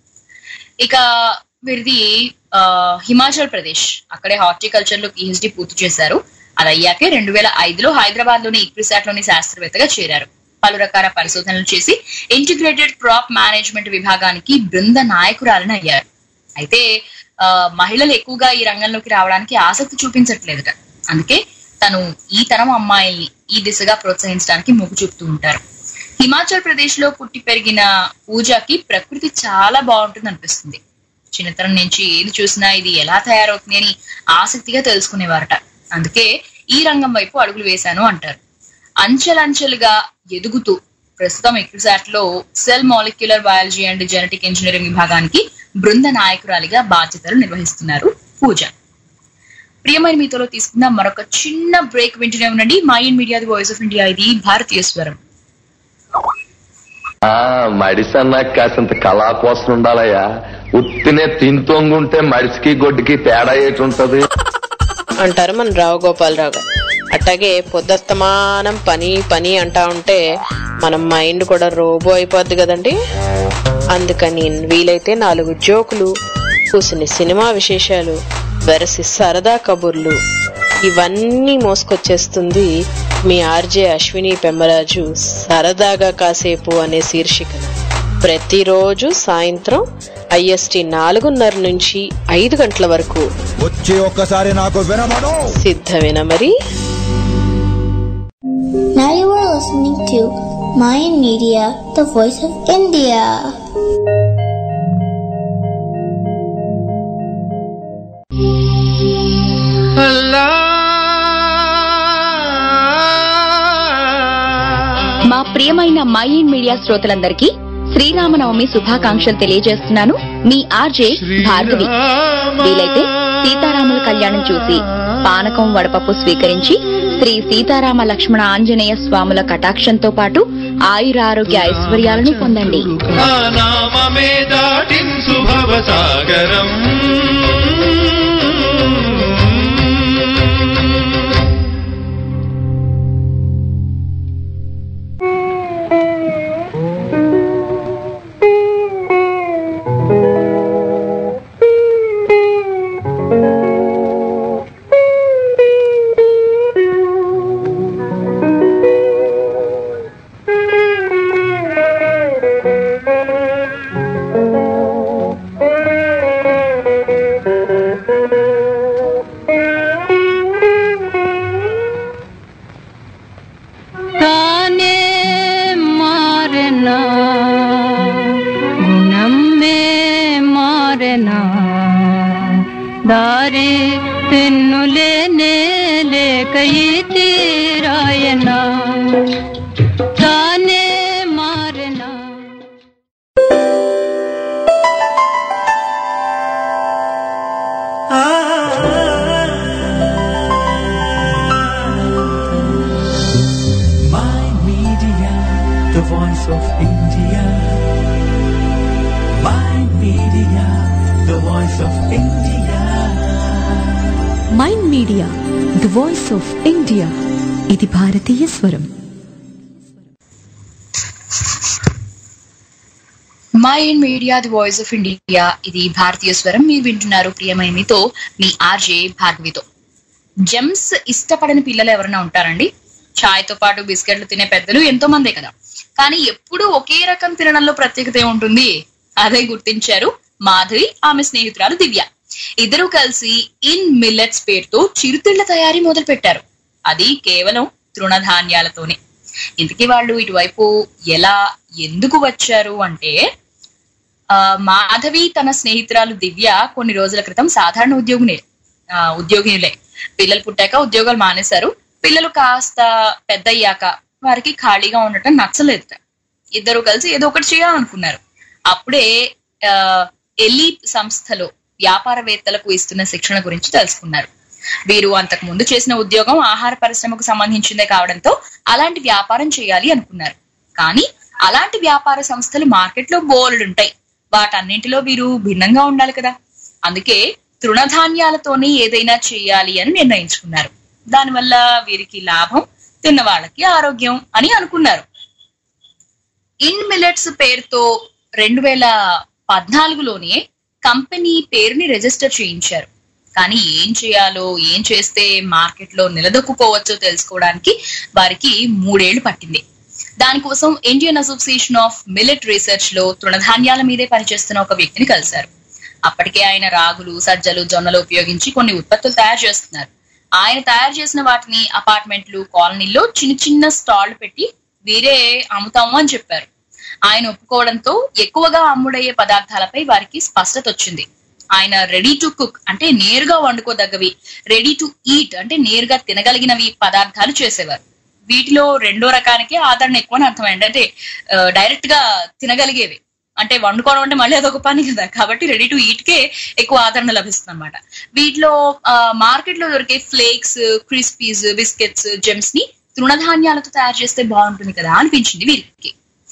ఇక వీరిది ఆ హిమాచల్ ప్రదేశ్, అక్కడే హార్టికల్చర్ లో పిహెచ్డి పూర్తి చేశారు. అది అయ్యాకే రెండు వేల ఐదులో హైదరాబాద్ లోని ఇక్రిసాట్ లోని శాస్త్రవేత్తగా చేరారు. పలు రకాల పరిశోధనలు చేసి ఇంటిగ్రేటెడ్ క్రాప్ మేనేజ్మెంట్ విభాగానికి బృంద నాయకురాలను అయ్యారు. అయితే ఆ మహిళలు ఎక్కువగా ఈ రంగంలోకి రావడానికి ఆసక్తి చూపించట్లేదుట. అందుకే తను ఈ తరం అమ్మాయిల్ని ఈ దిశగా ప్రోత్సహించడానికి మొగ్గు చూపుతూ ఉంటారు. హిమాచల్ ప్రదేశ్ లో పుట్టి పెరిగిన పూజకి ప్రకృతి చాలా బాగుంటుంది అనిపిస్తుంది. చిన్నతనం నుంచి ఏది చూసినా ఇది ఎలా తయారవుతుంది అని ఆసక్తిగా తెలుసుకునేవారట. అందుకే ఈ రంగం వైపు అడుగులు వేశాను అంటారు. అంచెలంచెలుగా ఎదుగుతూ ప్రస్తుతం ఇక్రిసాట్ లో cell molecular biology and genetic engineering విభాగానికి బృంద నాయకురాలిగా బాధ్యతలు నిర్వహిస్తున్నారు పూజ. ప్రియమైన మీతోలో తీసుకున్న మరొక చిన్న బ్రేక్ వింటూనే ఉండండి. Mind Media the voice of India, ఇది భారతీయ స్వరం. మడిసన్నా కాసింత కళా కోసం ఉండాలయ్యా. ఉత్తినే తింతొంగుంటే మడిసికి గొడ్డుకి తేడా ఏటుంటది అంటారు మన రావు గోపాలరావు గారు. అట్లాగే పొద్దుస్తమానం పని పని అంటా ఉంటే మనం మైండ్ కూడా రోబో అయిపోద్ది కదండి. అందుకని వీలైతే నాలుగు జోకులు, కూసుని సినిమా విశేషాలు, వెరసి సరదా కబుర్లు ఇవన్నీ మోసుకొచ్చేస్తుంది మీ ఆర్జే అశ్విని పెమ్మరాజు సరదాగా కాసేపు అనే శీర్షికన ప్రతిరోజు సాయంత్రం ఐఎస్టీ నాలుగున్నర నుంచి ఐదు గంటల వరకు వచ్చి ఒక్కసారి నాకు వినమను. సిద్ధమేనా మరి? Now you are listening to Mind Media, the voice of India. మా ప్రియమైన మైండ్ మీడియా శ్రోతలందరికీ శ్రీరామనవమి శుభాకాంక్షలు తెలియజేస్తున్నాను. మీ ఆర్జే భార్గవి. వీలైతే సీతారాముల కళ్యాణం చూసి పానకం వడపప్పు స్వీకరించి శ్రీ సీతారామ లక్ష్మణ ఆంజనేయ స్వాముల కటాక్షంతో పాటు ఆయురారోగ్య ఐశ్వర్యాలను పొందండి. దారి తెన్నులేనే లేకయి తీరాయనా తానే మారనా. Mind Media, the voice of India. Mind Media, the voice of India. Mind Media the voice of India, ఇది భారతీయ స్వరం. Mind Media the voice of India, ఇది భారతీయ స్వరం. మీరు వింటున్నారు ప్రియమైన మీతో మీ ఆర్జే భార్గవితో. జెమ్స్ ఇష్టపడని పిల్లలు ఎవరైనా ఉంటారండి? చాయ్ తో పాటు బిస్కెట్లు తినే పెద్దలు ఎంతో మందే కదా. కానీ ఎప్పుడూ ఒకే రకం తినడంలో ప్రత్యేకత ఉంటుంది. అదే గుర్తించారు మాధవి, ఆమె స్నేహితురాలు దివ్య. ఇద్దరు కలిసి ఇన్ మిల్లెట్స్ పేరుతో చిరుతిళ్ల తయారీ మొదలు పెట్టారు. అది కేవలం తృణధాన్యాలతోనే. ఇంతకీ వాళ్ళు ఇటువైపు ఎలా ఎందుకు వచ్చారు అంటే, ఆ మాధవి తన స్నేహితురాలు దివ్య కొన్ని రోజుల క్రితం సాధారణ ఉద్యోగిని ఉద్యోగినులే పిల్లలు పుట్టాక ఉద్యోగాలు మానేశారు. పిల్లలు కాస్త పెద్ద అయ్యాక వారికి ఖాళీగా ఉండటం నచ్చలేదు. ఇద్దరు కలిసి ఏదో ఒకటి చేయాలనుకున్నారు. అప్పుడే ఆ ఎలీప్ సంస్థలో వ్యాపారవేత్తలకు ఇస్తున్న శిక్షణ గురించి తెలుసుకున్నారు. వీరు అంతకు ముందు చేసిన ఉద్యోగం ఆహార పరిశ్రమకు సంబంధించిందే కావడంతో అలాంటి వ్యాపారం చేయాలి అనుకున్నారు. కానీ అలాంటి వ్యాపార సంస్థలు మార్కెట్ లో బోలెడుంటాయి. వాటన్నింటిలో వీరు భిన్నంగా ఉండాలి కదా. అందుకే తృణధాన్యాలతోనే ఏదైనా చేయాలి అని నిర్ణయించుకున్నారు. దానివల్ల వీరికి లాభం, తిన్న వాళ్ళకి ఆరోగ్యం అని అనుకున్నారు. ఇన్ మిల్లెట్స్ పేరుతో రెండు వేల పద్నాలుగులోనే కంపెనీ పేరుని రిజిస్టర్ చేయించారు. కానీ ఏం చేయాలో ఏం చేస్తే మార్కెట్ లో నిలదొక్కుకోవచ్చో తెలుసుకోవడానికి వారికి మూడేళ్లు పట్టింది. దానికోసం Indian Association of Millet Research లో తృణధాన్యాల మీదే పనిచేస్తున్న ఒక వ్యక్తిని కలిశారు. అప్పటికే ఆయన రాగులు, సజ్జలు, జొన్నలు ఉపయోగించి కొన్ని ఉత్పత్తులు తయారు చేస్తున్నారు. ఆయన తయారు చేసిన వాటిని అపార్ట్మెంట్లు, కాలనీల్లో చిన్న చిన్న స్టాల్ పెట్టి వీరే అమ్ముతాము అని చెప్పారు. ఆయన ఒప్పుకోవడంతో ఎక్కువగా అమ్ముడయ్యే పదార్థాలపై వారికి స్పష్టత వచ్చింది. ఆయన రెడీ టు కుక్ అంటే నేరుగా వండుకోదగ్గవి, రెడీ టు ఈట్ అంటే నేరుగా తినగలిగినవి పదార్థాలు చేసేవారు. వీటిలో రెండో రకానికి ఆదరణ ఎక్కువ అని అర్థమైంది. అంటే డైరెక్ట్ గా తినగలిగేవి, అంటే వండుకోవడం అంటే మళ్ళీ అదొక పని కదా, కాబట్టి రెడీ టు ఈట్ కే ఎక్కువ ఆదరణ లభిస్తుంది అనమాట. వీటిలో మార్కెట్ లో దొరికే ఫ్లేక్స్, క్రిస్పీస్, బిస్కెట్స్, జెమ్స్ ని తృణధాన్యాలతో తయారు చేస్తే బాగుంటుంది కదా అనిపించింది వీరికి.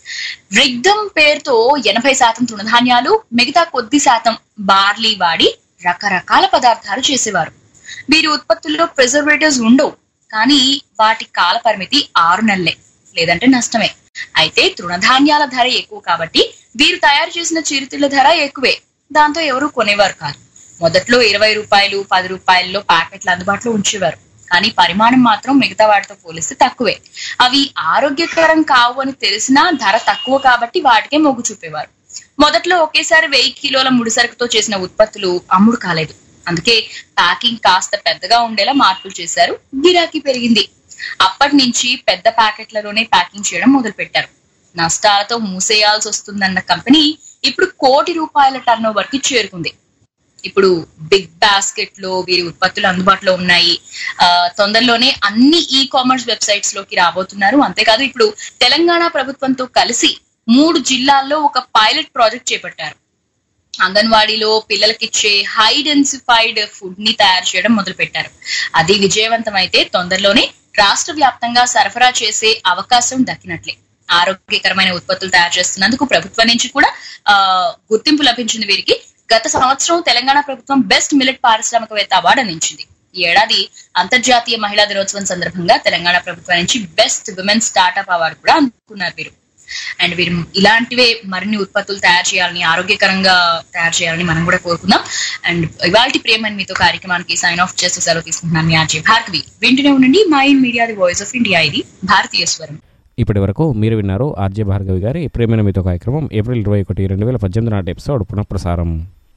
రిగ్దమ్ పేరుతో ఎనభై శాతం తృణధాన్యాలు, మిగతా కొద్ది శాతం బార్లీ వాడి రకరకాల పదార్థాలు చేసేవారు. వీరి ఉత్పత్తుల్లో ప్రిజర్వేటివ్స్ ఉండవు, కానీ వాటి కాల పరిమితి ఆరు నెలలే, లేదంటే నష్టమే. అయితే తృణధాన్యాల ధర ఎక్కువ కాబట్టి వీరు తయారు చేసిన చిరుతిళ్ల ధర ఎక్కువే, దాంతో ఎవరు కొనేవారు కాదు. మొదట్లో ఇరవై రూపాయలు పది రూపాయల్లో ప్యాకెట్లు అందుబాటులో ఉంచేవారు, కానీ పరిమాణం మాత్రం మిగతా వాటితో పోలిస్తే తక్కువే. అవి ఆరోగ్యకరం కావు అని తెలిసినా ధర తక్కువ కాబట్టి వాటికే మొగ్గు చూపేవారు. మొదట్లో ఒకేసారి వెయ్యి కిలోల ముడిసరుకుతో చేసిన ఉత్పత్తులు అమ్ముడు కాలేదు, అందుకే ప్యాకింగ్ కాస్త పెద్దగా ఉండేలా మార్పులు చేశారు. గిరాకీ పెరిగింది. అప్పటి నుంచి పెద్ద ప్యాకెట్లలోనే ప్యాకింగ్ చేయడం మొదలు పెట్టారు. నష్టాలతో మూసేయాల్సి వస్తుందన్న కంపెనీ ఇప్పుడు కోటి రూపాయల టర్న్ ఓవర్ కి చేరుకుంది. ఇప్పుడు బిగ్ బాస్కెట్ లో వీరి ఉత్పత్తులు అందుబాటులో ఉన్నాయి. ఆ తొందరలోనే అన్ని ఈ కామర్స్ వెబ్సైట్స్ లోకి రాబోతున్నారు. అంతేకాదు ఇప్పుడు తెలంగాణ ప్రభుత్వంతో కలిసి మూడు జిల్లాల్లో ఒక పైలట్ ప్రాజెక్ట్ చేపట్టారు. అంగన్వాడీలో పిల్లలకిచ్చే హై డెన్సిఫైడ్ ఫుడ్ ని తయారు చేయడం మొదలు పెట్టారు. అది విజయవంతమైతే తొందరలోనే రాష్ట్ర వ్యాప్తంగా సరఫరా చేసే అవకాశం దక్కినట్లే. ఆరోగ్యకరమైన ఉత్పత్తులు తయారు చేస్తున్నందుకు ప్రభుత్వం నుంచి కూడా ఆ గుర్తింపు లభించింది వీరికి. గత సంవత్సరం తెలంగాణ ప్రభుత్వం బెస్ట్ మిల్లెట్ పారిశ్రామికవేత్త అవార్డు అందించింది. ఈ ఏడాది అంతర్జాతీయ మహిళా దినోత్సవం సందర్భంగా తెలంగాణ ప్రభుత్వం నుంచి బెస్ట్ విమెన్ స్టార్ట్అప్ అవార్డు కూడా అందుకున్నారు వీరు. అండ్ వీరు ఇలాంటివే మరిన్ని ఉత్పత్తులు తయారు చేయాలని, ఆరోగ్యకరంగా తయారు చేయాలని మనం కూడా కోరుకుందాం. అండ్ ఇవాల్టి ప్రేమని మీతో కార్యక్రమానికి సైన్ ఆఫ్ చేస్తూ సెలవు తీసుకుంటున్నాను. మీ ఆర్జే భార్గవి. వింటూనే ఉండండి Mind Media the voice of India, ఇది భారతీయ స్వరం. ఇప్పటి వరకు మీరు విన్నారు ఆర్జే భార్గవి గారి ప్రేమైన మీతో కార్యక్రమం ఏప్రిల్ ఇరవై ఒకటి రెండు వేల పద్దెనిమిది నాటి ఎపిసోడ్ పునఃప్రసారం.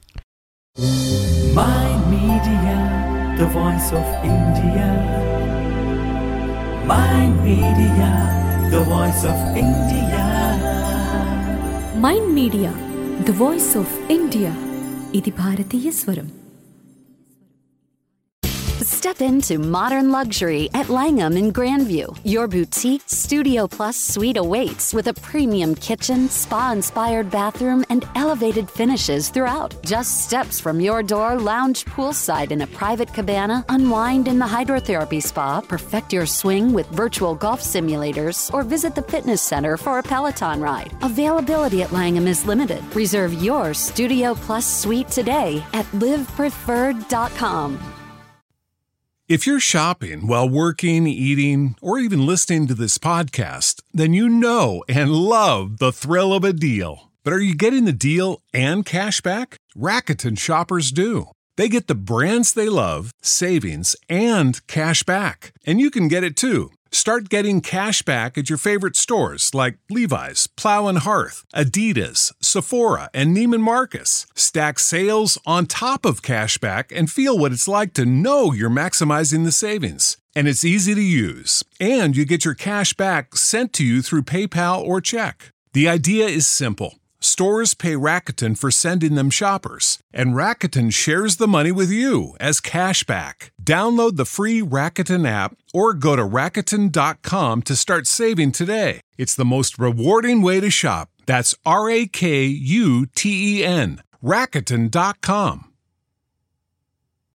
Mind Media, the voice of India. Mind Media, the voice of India. Mind Media the voice of India, ఇది భారతీయ స్వరం. Step into modern luxury at Langham in Grandview. Your boutique Studio Plus suite awaits with a premium kitchen, spa-inspired bathroom, and elevated finishes throughout. Just steps from your door, lounge poolside in a private cabana, unwind in the hydrotherapy spa, perfect your swing with virtual golf simulators, or visit the fitness center for a Peloton ride. Availability at Langham is limited. Reserve your Studio Plus suite today at live preferred dot com. If you're shopping while working, eating, or even listening to this podcast, then you know and love the thrill of a deal. But are you getting the deal and cash back? Rakuten shoppers do. They get the brands they love, savings, and cash back. And you can get it too. Start getting cash back at your favorite stores like Levi's, Plow and Hearth, Adidas, Sephora, and Neiman Marcus. Stack sales on top of cash back and feel what it's like to know you're maximizing the savings. And it's easy to use. And you get your cash back sent to you through PayPal or check. The idea is simple. Stores pay Rakuten for sending them shoppers, and Rakuten shares the money with you as cash back. Download the free Rakuten app or go to Rakuten dot com to start saving today. It's the most rewarding way to shop. That's R A K U T E N. Rakuten dot com.